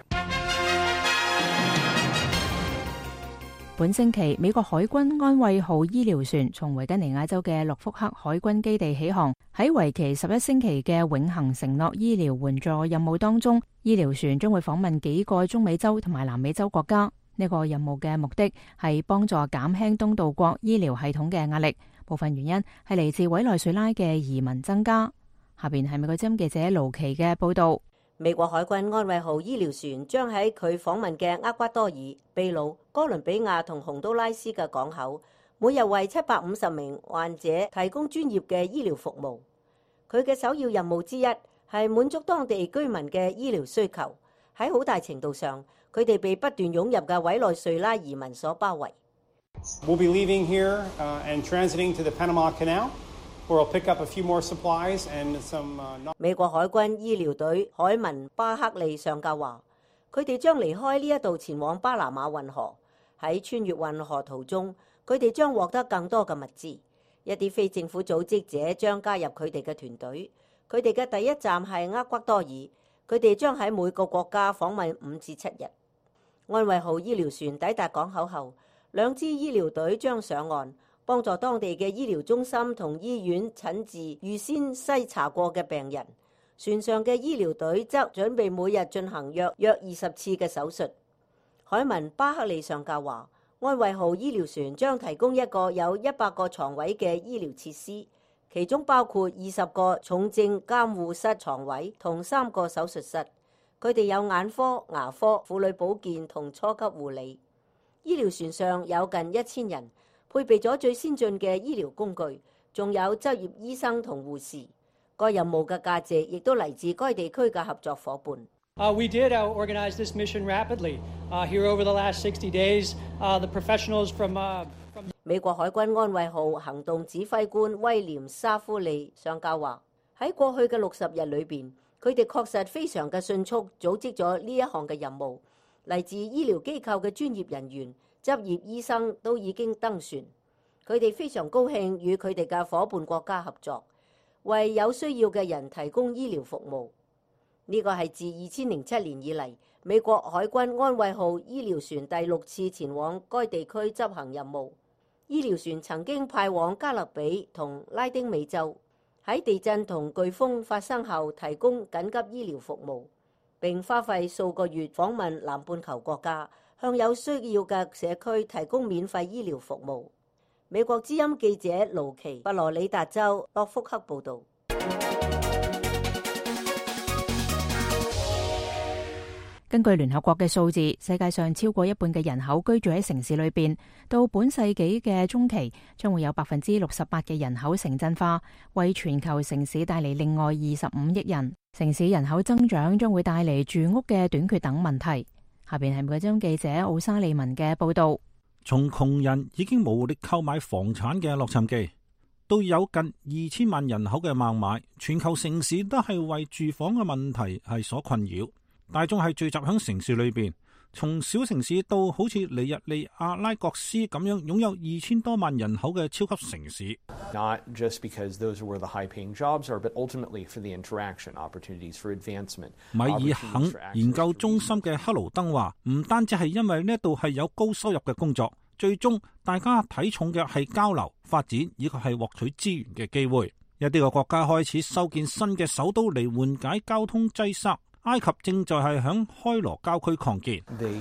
本星期，美國海軍安慰號醫療船從維吉尼亞州嘅諾福克海軍基地起航，喺為期十一星期嘅永恆承諾醫療援助任務當中，醫療船將會訪問幾個中美洲同埋南美洲國家。呢個任務嘅目的係幫助減輕東道國醫療系統嘅壓力，部分原因係嚟自委內瑞拉嘅移民增加。下邊係美國之音記者盧奇嘅報道。 美國海軍安慰號醫療船將喺佢訪問嘅厄瓜多爾、秘魯、哥倫比亞同洪都拉斯嘅港口，每日為七百五十名患者提供專業嘅醫療服務。佢嘅首要任務之一係滿足當地居民嘅醫療需求。喺好大程度上，佢哋被不斷湧入嘅委內瑞拉移民所包圍。 We'll be leaving here, uh, and transiting to the Panama Canal, where we'll pick up a few more supplies and some, uh, 美國海軍醫療隊海文巴克利上校話，佢哋將離開呢一度前往巴拿馬運河。喺穿越運河途中，佢哋將獲得更多嘅物資。一啲非政府組織者將加入佢哋嘅團隊。佢哋嘅第一站係厄瓜多爾，佢哋將喺每個國家訪問五至七日。安慰號醫療船抵達港口後，兩支醫療隊將上岸，幫助當地嘅醫療中心同醫院診治預先篩查過嘅病人。船上嘅醫療隊則準備每日進行約約二十次嘅手術。海文巴克利上校話，安慰號醫療船將提供一個有一百個床位嘅醫療設施，其中包括二十個重症監護室床位同三個手術室。佢哋有眼科、牙科、婦女保健同初級護理。醫療船上有近一千人，配備咗最先進嘅醫療工具，仲有執業醫生同護士。該任務嘅價值亦都嚟自該地區嘅合作夥伴。 Uh, we did uh, organize this mission rapidly. Uh, here over the last sixty days, uh, the professionals from, uh, from... 美國海軍安慰號行動指揮官威廉沙夫利上校話，喺過去嘅六十日裏邊，佢哋確實非常嘅迅速組織咗呢一項嘅任務。嚟自醫療機構嘅專業人員、執業醫生都已經登船。佢哋非常高興與佢哋嘅夥伴國家合作，為有需要嘅人提供醫療服務。呢個係自二千零七年以嚟，美國海軍安慰號醫療船第六次前往該地區執行任務。醫療船曾經派往加勒比同拉丁美洲，喺地震同颶風發生後提供緊急醫療服務，並花費數個月訪問南半球國家，向有需要嘅社區提供免費醫療服務。美國之音記者盧奇，佛羅里達州諾福克報導。 根據聯合國嘅數字，世界上超過一半嘅人口居住喺城市裏邊。到本世紀嘅中期，將會有百分之六十八嘅人口城鎮化，為全球城市帶嚟另外二十五億人。城市人口增長將會帶嚟住屋嘅短缺等問題。下邊係美國之音記者奧沙利文嘅報道。 從窮人已經無力購買房產嘅洛杉磯，到有近二千萬人口嘅孟買，全球城市都係為住房嘅問題係所困擾。大眾係聚集喺城市裏邊，從小城市到好似尼日利亞拉各斯咁樣擁有二千多萬人口嘅超級城市。 Not just because those were the high-paying jobs are, but ultimately for the interaction opportunities for advancement. 米爾肯研究中心嘅克勞登話，唔單止係因為呢度係有高收入嘅工作，最終大家睇重嘅係交流、發展以及係獲取資源嘅機會。一啲個國家開始修建新嘅首都嚟緩解交通擠塞。 埃及正在係響開羅郊區擴建。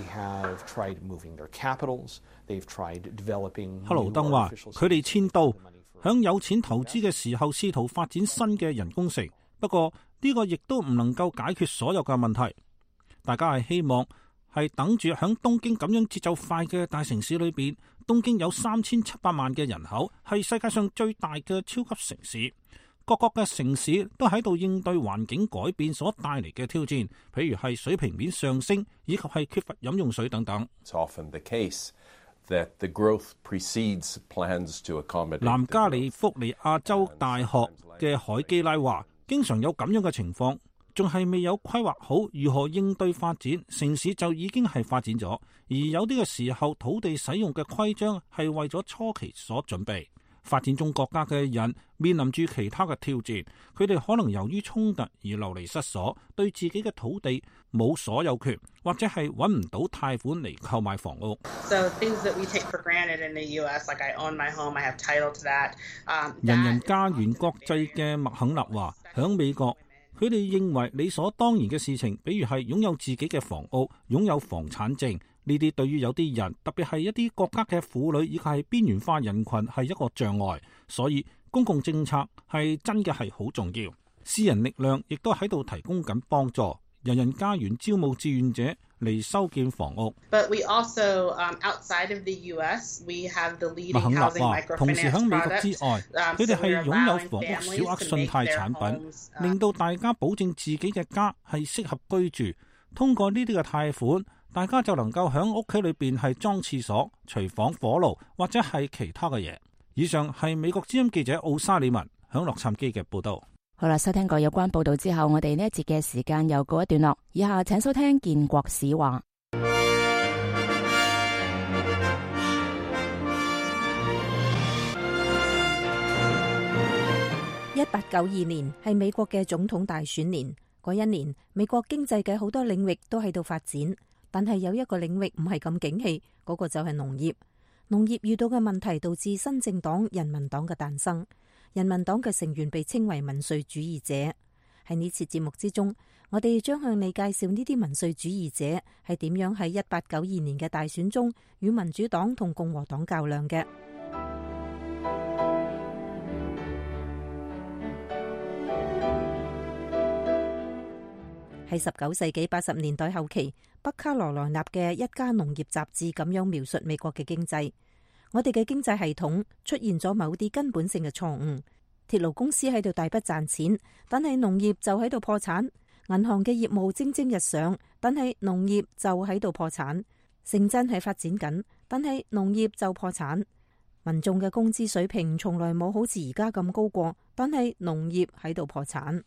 克勞登話：佢哋遷都響有錢投資嘅時候，試圖發展新嘅人工城。不過呢個亦都唔能夠解決所有嘅問題。大家係希望係等住響東京咁樣節奏快嘅大城市裏邊，東京有三千七百萬嘅人口，係世界上最大嘅超級城市。各國嘅城市都喺度應對環境改變所帶嚟嘅挑戰，譬如係水平面上升，以及係缺乏飲用水等等。南加利福尼亞州大學嘅海基拉話，經常有咁樣嘅情況，仲係未有規劃好如何應對發展，城市就已經係發展咗，而有啲嘅時候土地使用嘅規章係為咗初期所準備。發展中國家嘅人面臨住其他嘅挑戰，佢哋可能由於衝突而流離失所，對自己嘅土地冇所有權，或者係揾唔到貸款嚟購買房屋。人人家園國際嘅麥肯納話，響美國，佢哋認為理所當然嘅事情，比如係擁有自己嘅房屋、擁有房產證。呢啲對於有啲人，特別係一啲國家嘅婦女以及係邊緣化人群係一個障礙，所以公共政策係真嘅係好重要。私人力量亦都喺度提供緊幫助，人人家園招募志願者嚟修建房屋。麥肯納話，同時喺美國之外，佢哋係擁有房屋小額信貸產品，令到大家保證自己嘅家係適合居住。通過呢啲嘅貸款，大家就能夠喺屋企裏邊係裝廁所、廚房、火爐或者係其他嘅嘢。以上係美國之音記者奧沙里文響洛杉磯嘅報道。 好啦，收聽過有關報道之後，我哋呢一節嘅時間又告一段落。以下請收聽建國史話。 一八九二年係美國嘅總統大選年，嗰一年美國經濟嘅好多領域都喺度發展。但係有一個領域唔係咁景氣，嗰個就係農業。農業遇到嘅問題導致新政黨人民黨嘅誕生。人民黨嘅成員被稱為民粹主義者。喺呢次節目之中，我哋將向你介紹呢啲民粹主義者係點樣喺一八九二年嘅大選中與民主黨同共和黨較量嘅。喺十九世紀八十年代後期，北卡羅來納嘅一家農業雜誌咁樣描述美國嘅經濟：我哋嘅經濟系統出現咗某啲根本性嘅錯誤，鐵路公司喺度大筆賺錢，但係農業就喺度破產；銀行嘅業務蒸蒸日上，但係農業就喺度破產；城鎮係發展緊，但係農業就破產；民眾嘅工資水平從來冇好似而家咁高過，但係農業喺度破產。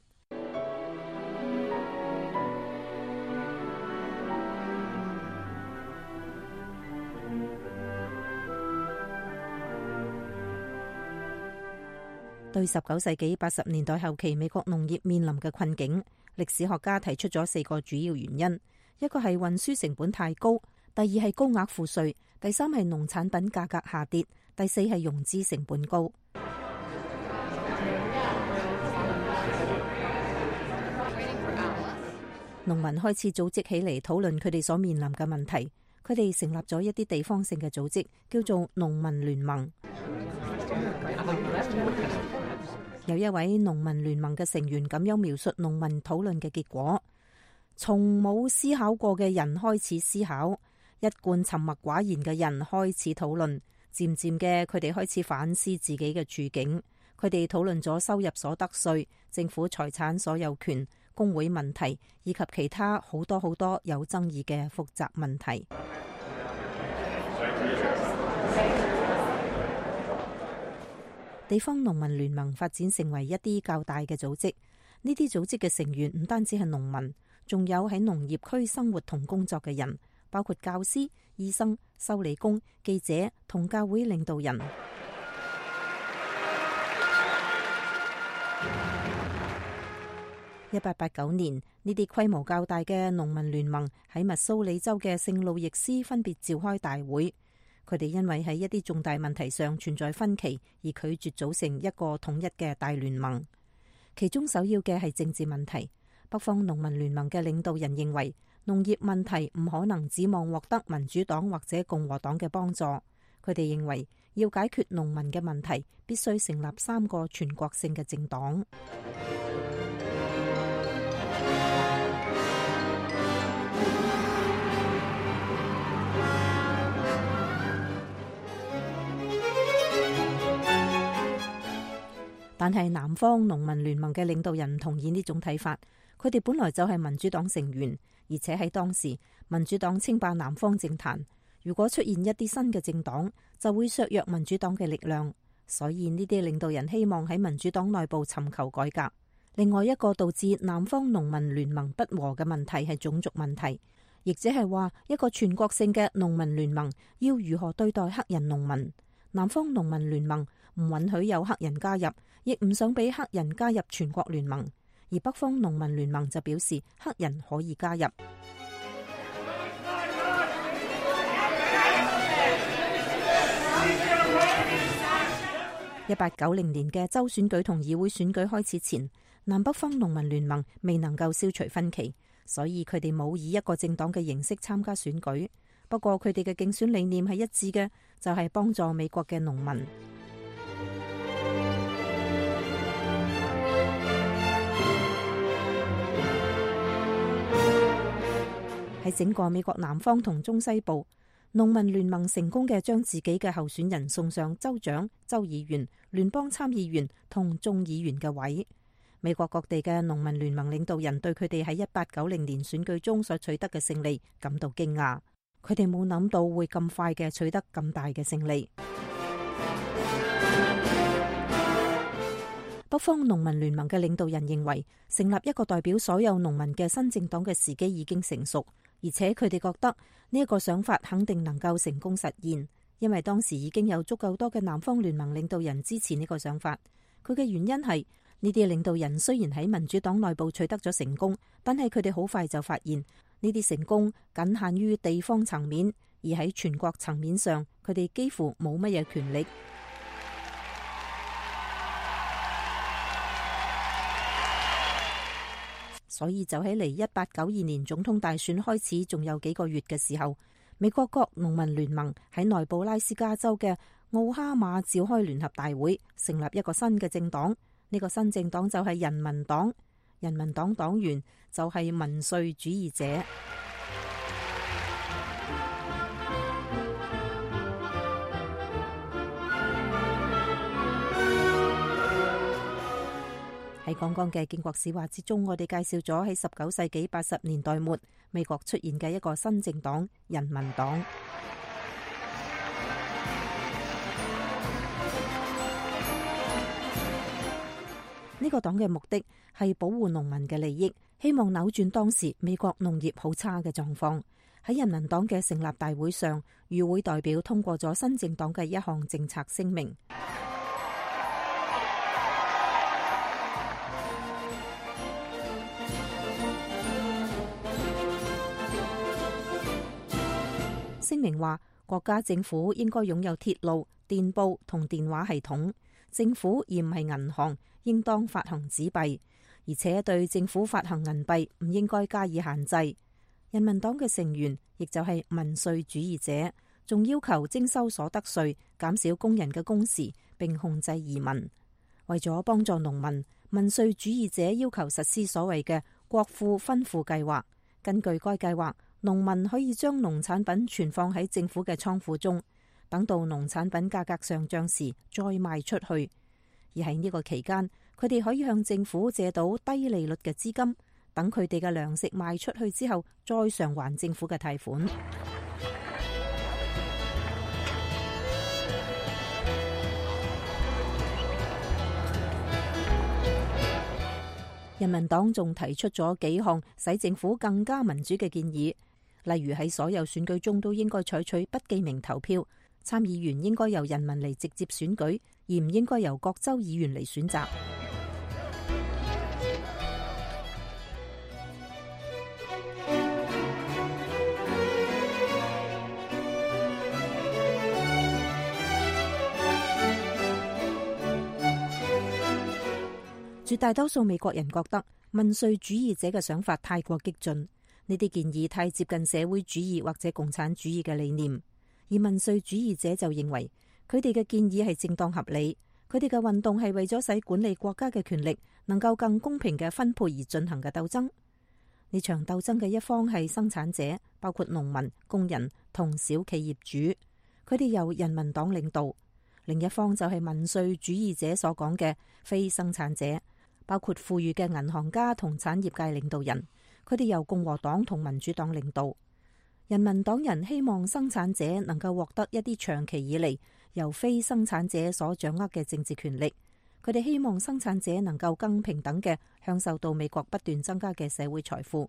對十九世紀八十年代後期美國農業面臨嘅困境，歷史學家提出咗四個主要原因：一個係運輸成本太高，第二係高額賦稅，第三係農產品價格下跌，第四係融資成本高。農民開始組織起嚟討論佢哋所面臨嘅問題，佢哋成立咗一啲地方性嘅組織，叫做農民聯盟。有一位農民聯盟嘅成員咁樣描述農民討論嘅結果：從冇思考過嘅人開始思考，一貫沉默寡言嘅人開始討論，漸漸嘅佢哋開始反思自己嘅處境。佢哋討論咗收入所得稅、政府財產所有權、工會問題以及其他好多好多有爭議嘅複雜問題。地方農民聯盟發展成為一啲較大嘅組織，呢啲組織嘅成員唔單止係農民，仲有喺農業區生活同工作嘅人，包括教師、醫生、修理工、記者同教會領導人。一八八九年，呢啲規模較大嘅農民聯盟喺密蘇里州嘅聖路易斯分別召開大會。佢哋因為喺一啲重大問題上存在分歧，而拒絕組成一個統一嘅大聯盟。其中首要嘅係政治問題， 北方農民聯盟嘅領導人認為，農業問題唔可能指望獲得民主黨或者共和黨嘅幫助。佢哋認為，要解決農民嘅問題，必須成立三個全國性嘅政黨。但係南方農民聯盟嘅領導人唔同意呢種睇法。佢哋本來就係民主黨成員，而且喺當時民主黨稱霸南方政壇。如果出現一啲新嘅政黨，就會削弱民主黨嘅力量。所以呢啲領導人希望喺民主黨內部尋求改革。另外一個導致南方農民聯盟不和嘅問題係種族問題，亦即係話一個全國性嘅農民聯盟要如何對待黑人農民。南方農民聯盟唔允許有黑人加入，亦唔想俾黑人加入全國聯盟。而北方農民聯盟就表示黑人可以加入。一八九零年嘅州選舉同議會選舉開始前，南北方農民聯盟未能夠消除分歧，所以佢哋冇以一個政黨嘅形式參加選舉。不過佢哋嘅競選理念係一致嘅，就係幫助美國嘅農民。喺整個美國南方同中西部，農民聯盟成功嘅將自己嘅候選人送上州長、州議員、聯邦參議員同眾議員嘅位。美國各地嘅農民聯盟領導人對佢哋喺一八九零年選舉中所取得嘅勝利感到驚訝，佢哋冇諗到會咁快嘅取得咁大嘅勝利。北方農民聯盟嘅領導人認為，成立一個代表所有農民嘅新政黨嘅時機已經成熟，而且佢哋覺得呢一個想法肯定能夠成功實現，因為當時已經有足夠多嘅南方聯盟領導人支持呢個想法。佢嘅原因係呢啲領導人雖然喺民主黨內部取得咗成功，但係佢哋好快就發現呢啲成功僅限於地方層面，而喺全國層面上，佢哋幾乎冇乜嘢權力。所以就喺離一八九二年總統大選開始仲有幾個月嘅時候，美國各農民聯盟喺內布拉斯加州嘅奧哈馬召開聯合大會，成立一個新嘅政黨。呢個新政黨就係人民黨，人民黨黨員就係民粹主義者。喺剛剛嘅建國史話之中，我哋介紹咗喺十九世紀八十年代末美國出現嘅一個新政黨——人民黨。呢個黨嘅目的係保護農民嘅利益，希望扭轉當時美國農業好差嘅狀況。喺人民黨嘅成立大會上，與會代表通過咗新政黨嘅一項政策聲明。聲明話，國家政府應該擁有鐵路、電報同電話系統。政府而唔係銀行，應當發行紙幣，而且對政府發行銀幣唔應該加以限制。人民黨嘅成員，亦就係民粹主義者，仲要求徵收所得稅，減少工人嘅工時，並控制移民。為咗幫助農民，民粹主義者要求實施所謂嘅國庫分庫計劃。根據該計劃，農民可以將農產品存放喺政府嘅倉庫中，等到農產品價格上漲時再賣出去。而喺呢個期間，佢哋可以向政府借到低利率嘅資金，等佢哋嘅糧食賣出去之後，再償還政府嘅貸款。人民黨仲提出咗幾項使政府更加民主嘅建議，例如喺所有選舉中都應該採取不記名投票，參議員應該由人民嚟直接選舉，而唔應該由各州議員嚟選擇。絕大多數美國人覺得民粹主義者嘅想法太過激進，呢啲建議太接近社會主義或者共產主義嘅理念，而民粹主義者就認為佢哋嘅建議係正當合理，佢哋嘅運動係為咗使管理國家嘅權力能夠更公平嘅分配而進行嘅鬥爭。呢場鬥爭嘅一方係生產者，包括農民、工人同小企業主，佢哋由人民黨領導；另一方就係民粹主義者所講嘅非生產者，包括富裕嘅銀行家同產業界領導人，佢哋由共和黨同民主黨領導。人民黨人希望生產者能夠獲得一啲長期以嚟由非生產者所掌握嘅政治權力。佢哋希望生產者能夠更平等嘅享受到美國不斷增加嘅社會財富。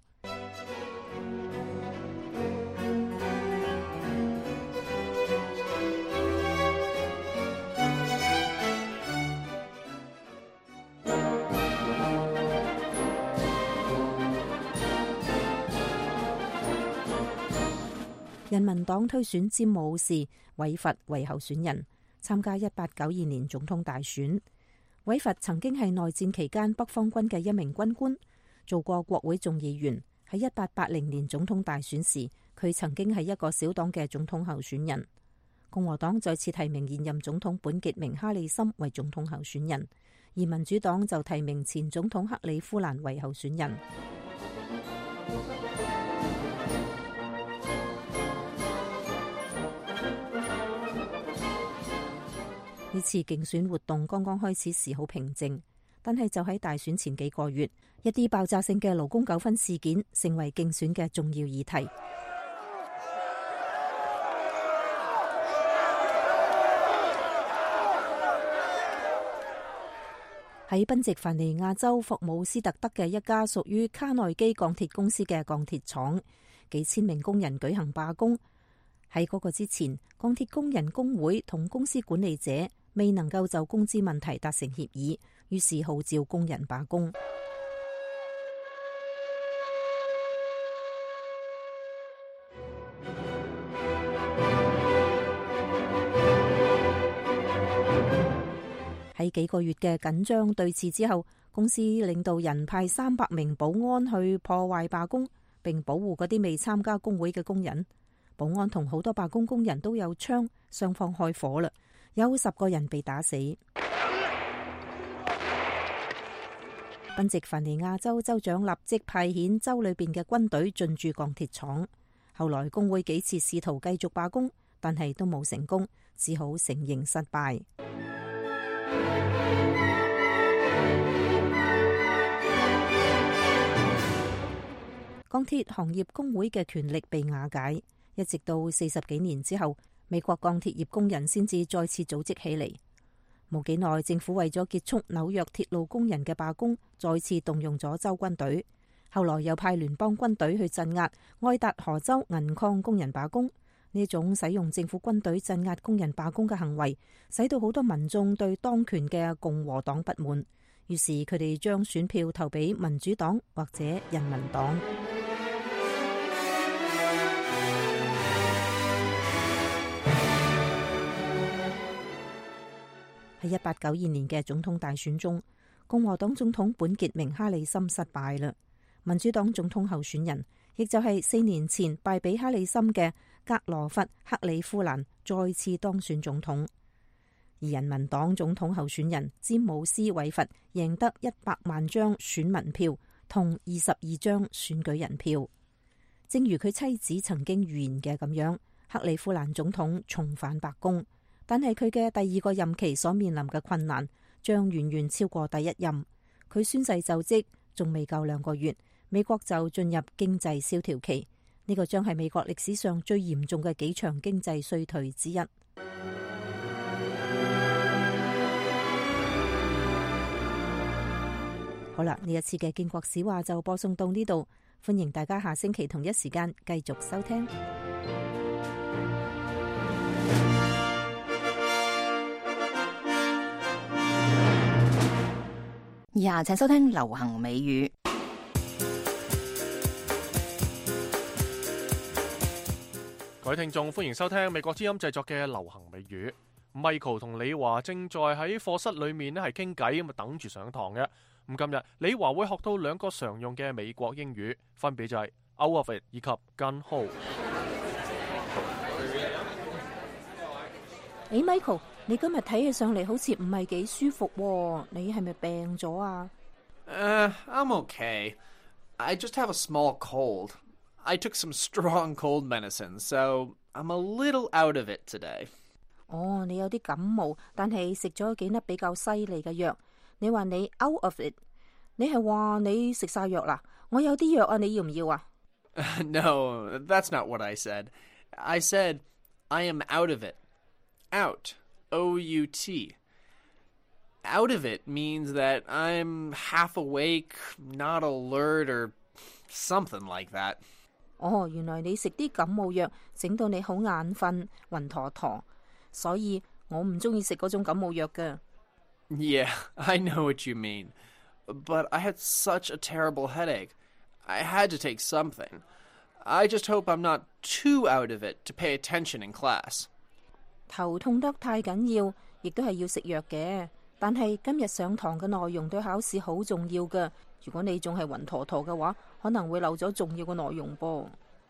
人民黨推選詹姆士·韋弗為候選人，參加一八九二年總統大選。韋弗曾經係內戰期間北方軍嘅一名軍官，做過國會眾議員。喺一八八零年總統大選時，佢曾經係一個小黨嘅總統候選人。共和黨再次提名現任總統本傑明·哈里森為總統候選人，而民主黨就提名前總統克里夫蘭為候選人。呢次競選活動剛剛開始時好平靜，但係就喺大選前幾個月，一啲爆炸性嘅勞工糾紛事件成為競選嘅重要議題。喺賓夕凡尼亞州霍姆斯特德嘅一家屬於卡內基鋼鐵公司嘅鋼鐵廠，幾千名工人舉行罷工。喺嗰個之前，鋼鐵工人工會同公司管理者未能夠就工資問題達成協議，於是號召工人罷工。喺幾個月嘅緊張對峙之後，公司領導人派三百名保安去破壞罷工，並保護嗰啲未參加工會嘅工人。保安同好多罷工工人都有槍，雙方開火啦，有十個人被打死。賓夕凡尼亞州州長立即派遣州裏邊嘅軍隊進駐鋼鐵廠。後來工會幾次試圖繼續罷工，但係都冇成功，只好承認失敗。鋼鐵行業工會嘅權力被瓦解，一直到四十幾年之後，美國鋼鐵業工人先至再次組織起嚟。冇幾耐，政府為咗結束紐約鐵路工人嘅罷工，再次動用咗州軍隊。後來又派聯邦軍隊去鎮壓愛達荷州銀礦工人罷工。呢種使用政府軍隊鎮壓工人罷工嘅行為，使到好多民眾對當權嘅共和黨不滿，於是佢哋將選票投俾民主黨或者人民黨。喺一八九二年嘅總統大選中，共和黨總統本傑明·哈里森失敗啦。民主黨總統候選人，亦就係四年前敗俾哈里森嘅格羅弗·克里夫蘭再次當選總統，而人民黨總統候選人詹姆斯·韋弗贏得一百萬張選民票同二十二張選舉人票。正如佢妻子曾經預言嘅咁樣，克里夫蘭總統重返白宮，但係佢嘅第二個任期所面臨嘅困難將遠遠超過第一任。佢宣誓就職仲未夠兩個月，美國就進入經濟蕭條期，呢個將係美國歷史上最嚴重嘅幾場經濟衰退之一。好啦，呢一次嘅建國史話就播送到呢度，歡迎大家下星期同一時間繼續收聽。 以下請收聽流行美語。 各位聽眾，歡迎收聽美國之音製作嘅流行美語。Michael 同李華正在喺課室裏面咧係傾偈，咁啊等住上堂嘅。 咁今日李華會學到兩個常用嘅美國英語，分別就係 out of it 以及 gung ho。 誒 Michael， 你今日睇起上嚟好似唔係幾舒服喎，你係咪病咗啊？ Uh, I'm okay. I just have a small cold. I took some strong cold medicine, so I'm a little out of it today. 哦，你有啲感冒，但係食咗幾粒比較犀利嘅藥。你話你 out of it， 你係話你食晒藥啦？我有啲藥啊，你要唔要啊？ No, that's not what I said. I said I am out of it. Out. O U T. Out of it means that I'm half awake, not alert, or something like that. 哦，原來你食啲感冒藥，整到你好眼瞓、暈陀陀，所以我唔中意食嗰種感冒藥㗎。 Yeah, I know what you mean. But I had such a terrible headache. I had to take something. I just hope I'm not too out of it to pay attention in class. 頭痛得太緊要，亦都係要食藥嘅。但係今日上堂嘅內容對考試好重要㗎。如果你仲係暈陀陀嘅話，可能會漏咗重要嘅內容噃。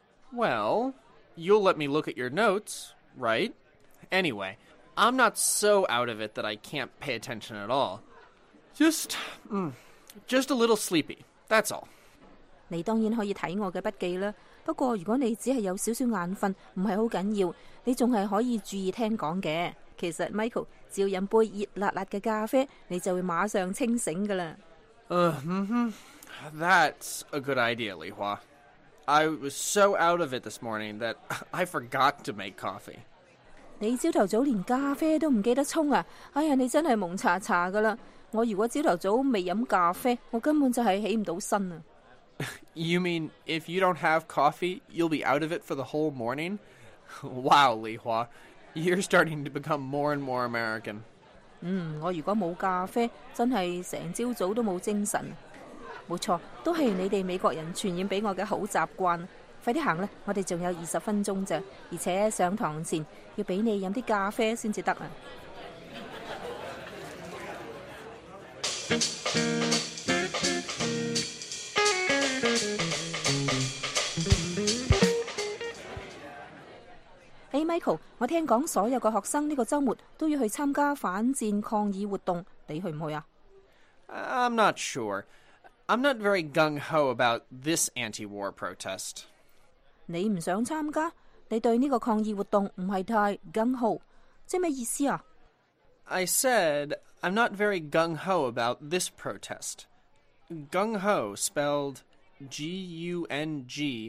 Well, you'll let me look at your notes, right? Anyway, I'm not so out of it that I can't pay attention at all. Just, mm, just a little sleepy, that's all. 你當然可以睇我嘅筆記啦。不過如果你只係有少少眼瞓，唔係好緊要，你仲係可以注意聽講嘅。其實 Michael 只要飲杯熱辣辣嘅咖啡，你就會馬上清醒噶啦。 Uh, mm-hmm. That's a good idea, Li Hua. I was so out of it this morning that I forgot to make coffee. 你朝頭早連咖啡都唔記得沖啊！哎呀，你真係蒙查查噶啦！我如果朝頭早未飲咖啡，我根本就係起唔到身啊！ You mean if you don't have coffee, you'll be out of it for the whole morning? Wow, Li Hua, you're starting to become more and more American. 嗯，我如果冇咖啡，真係成朝早都冇精神。冇錯，都係你哋美國人傳染俾我嘅好習慣。快啲行啦，我哋仲有二十分鐘咋，而且上堂前要俾你飲啲咖啡先至得啊！Hey Michael， 我聽講所有嘅學生呢個週末都要去參加反戰抗議活動，你去唔去啊？ I'm not sure. I'm not very gung-ho about this anti-war protest. 你唔想參加？你對呢個抗議活動唔係太 gung-ho， 即係咩意思啊？ I said I'm not very gung-ho about this protest. Gung-ho spelled G U N G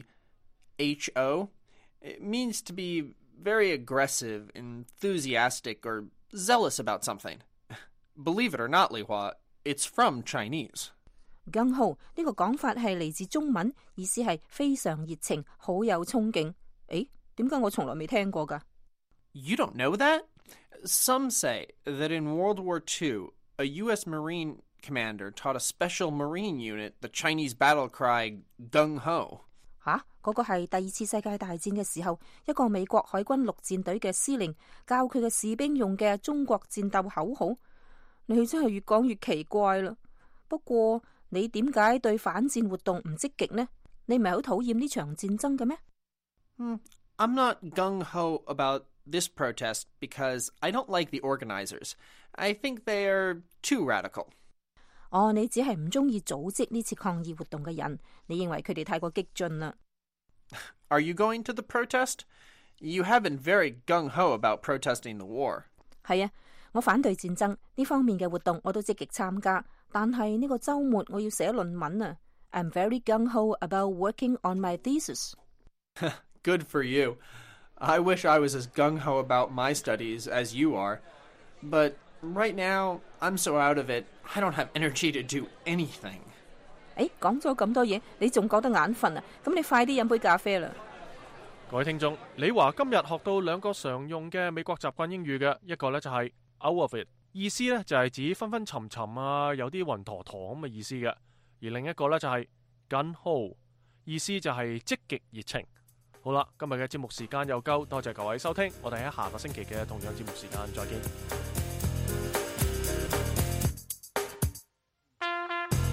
H O. It means to be very aggressive, enthusiastic, or zealous about something. Believe it or not, Li Hua, it's from Chinese. gung ho 呢個講法係嚟自中文，意思係非常熱情，好有衝勁。誒，點解我從來未聽過㗎？ You don't know that? Some say that in World War Two, a U S Marine commander taught a special Marine unit the Chinese battle cry gung ho. 吓，嗰個係第二次世界大戰嘅時候，一個美國海軍陸戰隊嘅司令教佢嘅士兵用嘅中國戰鬥口號。你真係越講越奇怪啦。不過你點解對反戰活動唔積極呢？你唔係好討厭呢場戰爭嘅咩？ Hmm, I'm not gung-ho about this protest because I don't like the organizers. I think they are too radical. 哦，你只係唔中意組織呢次抗議活動嘅人，你認為佢哋太過激進啦。 Are you going to the protest? You have been very gung-ho about protesting the war. 係啊，我反對戰爭呢方面嘅活動我都積極參加，但係呢個週末我要寫論文啊。I'm very gung-ho about working on my thesis. Good for you. I wish I was as gung-ho about my studies as you are. But right now, I'm so out of it, I don't have energy to do anything. 誒，講咗咁多嘢，你仲覺得眼瞓啊？咁你快啲飲杯咖啡啦！ 各位聽眾，李華今日學到兩個常用嘅美國習慣英語嘅，一個呢就係 out of it， 意思呢就係指昏昏沉沉啊，有啲暈陀陀咁嘅意思嘅；而另一個呢就係 gung ho， 意思就係積極熱情。好啦，今日嘅節目時間又夠，多謝各位收聽，我哋喺下個星期嘅同樣節目時間再見。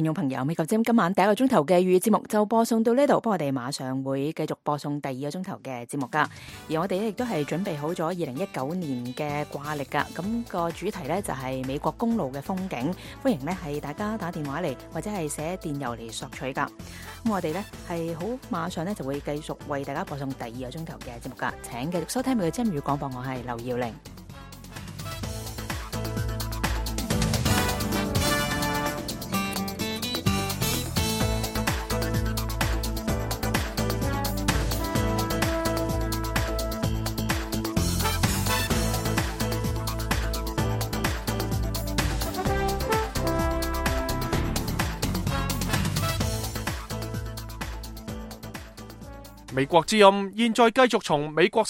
聽眾朋友，美國之音今晚第一個鐘頭嘅粵語節目就播送到呢度，不過我哋馬上會繼續播送第二個鐘頭嘅節目噶。而我哋咧亦都係準備好咗二零一九年嘅掛曆噶，咁個主題呢就係美國公路嘅風景，歡迎呢係大家打電話嚟或者係寫電郵嚟索取噶。咁我哋呢係好馬上呢就會繼續為大家播送第二個鐘頭嘅節目噶，請繼續收聽美國之音粵語廣播，我係劉耀玲。 美國之音現在繼續從美國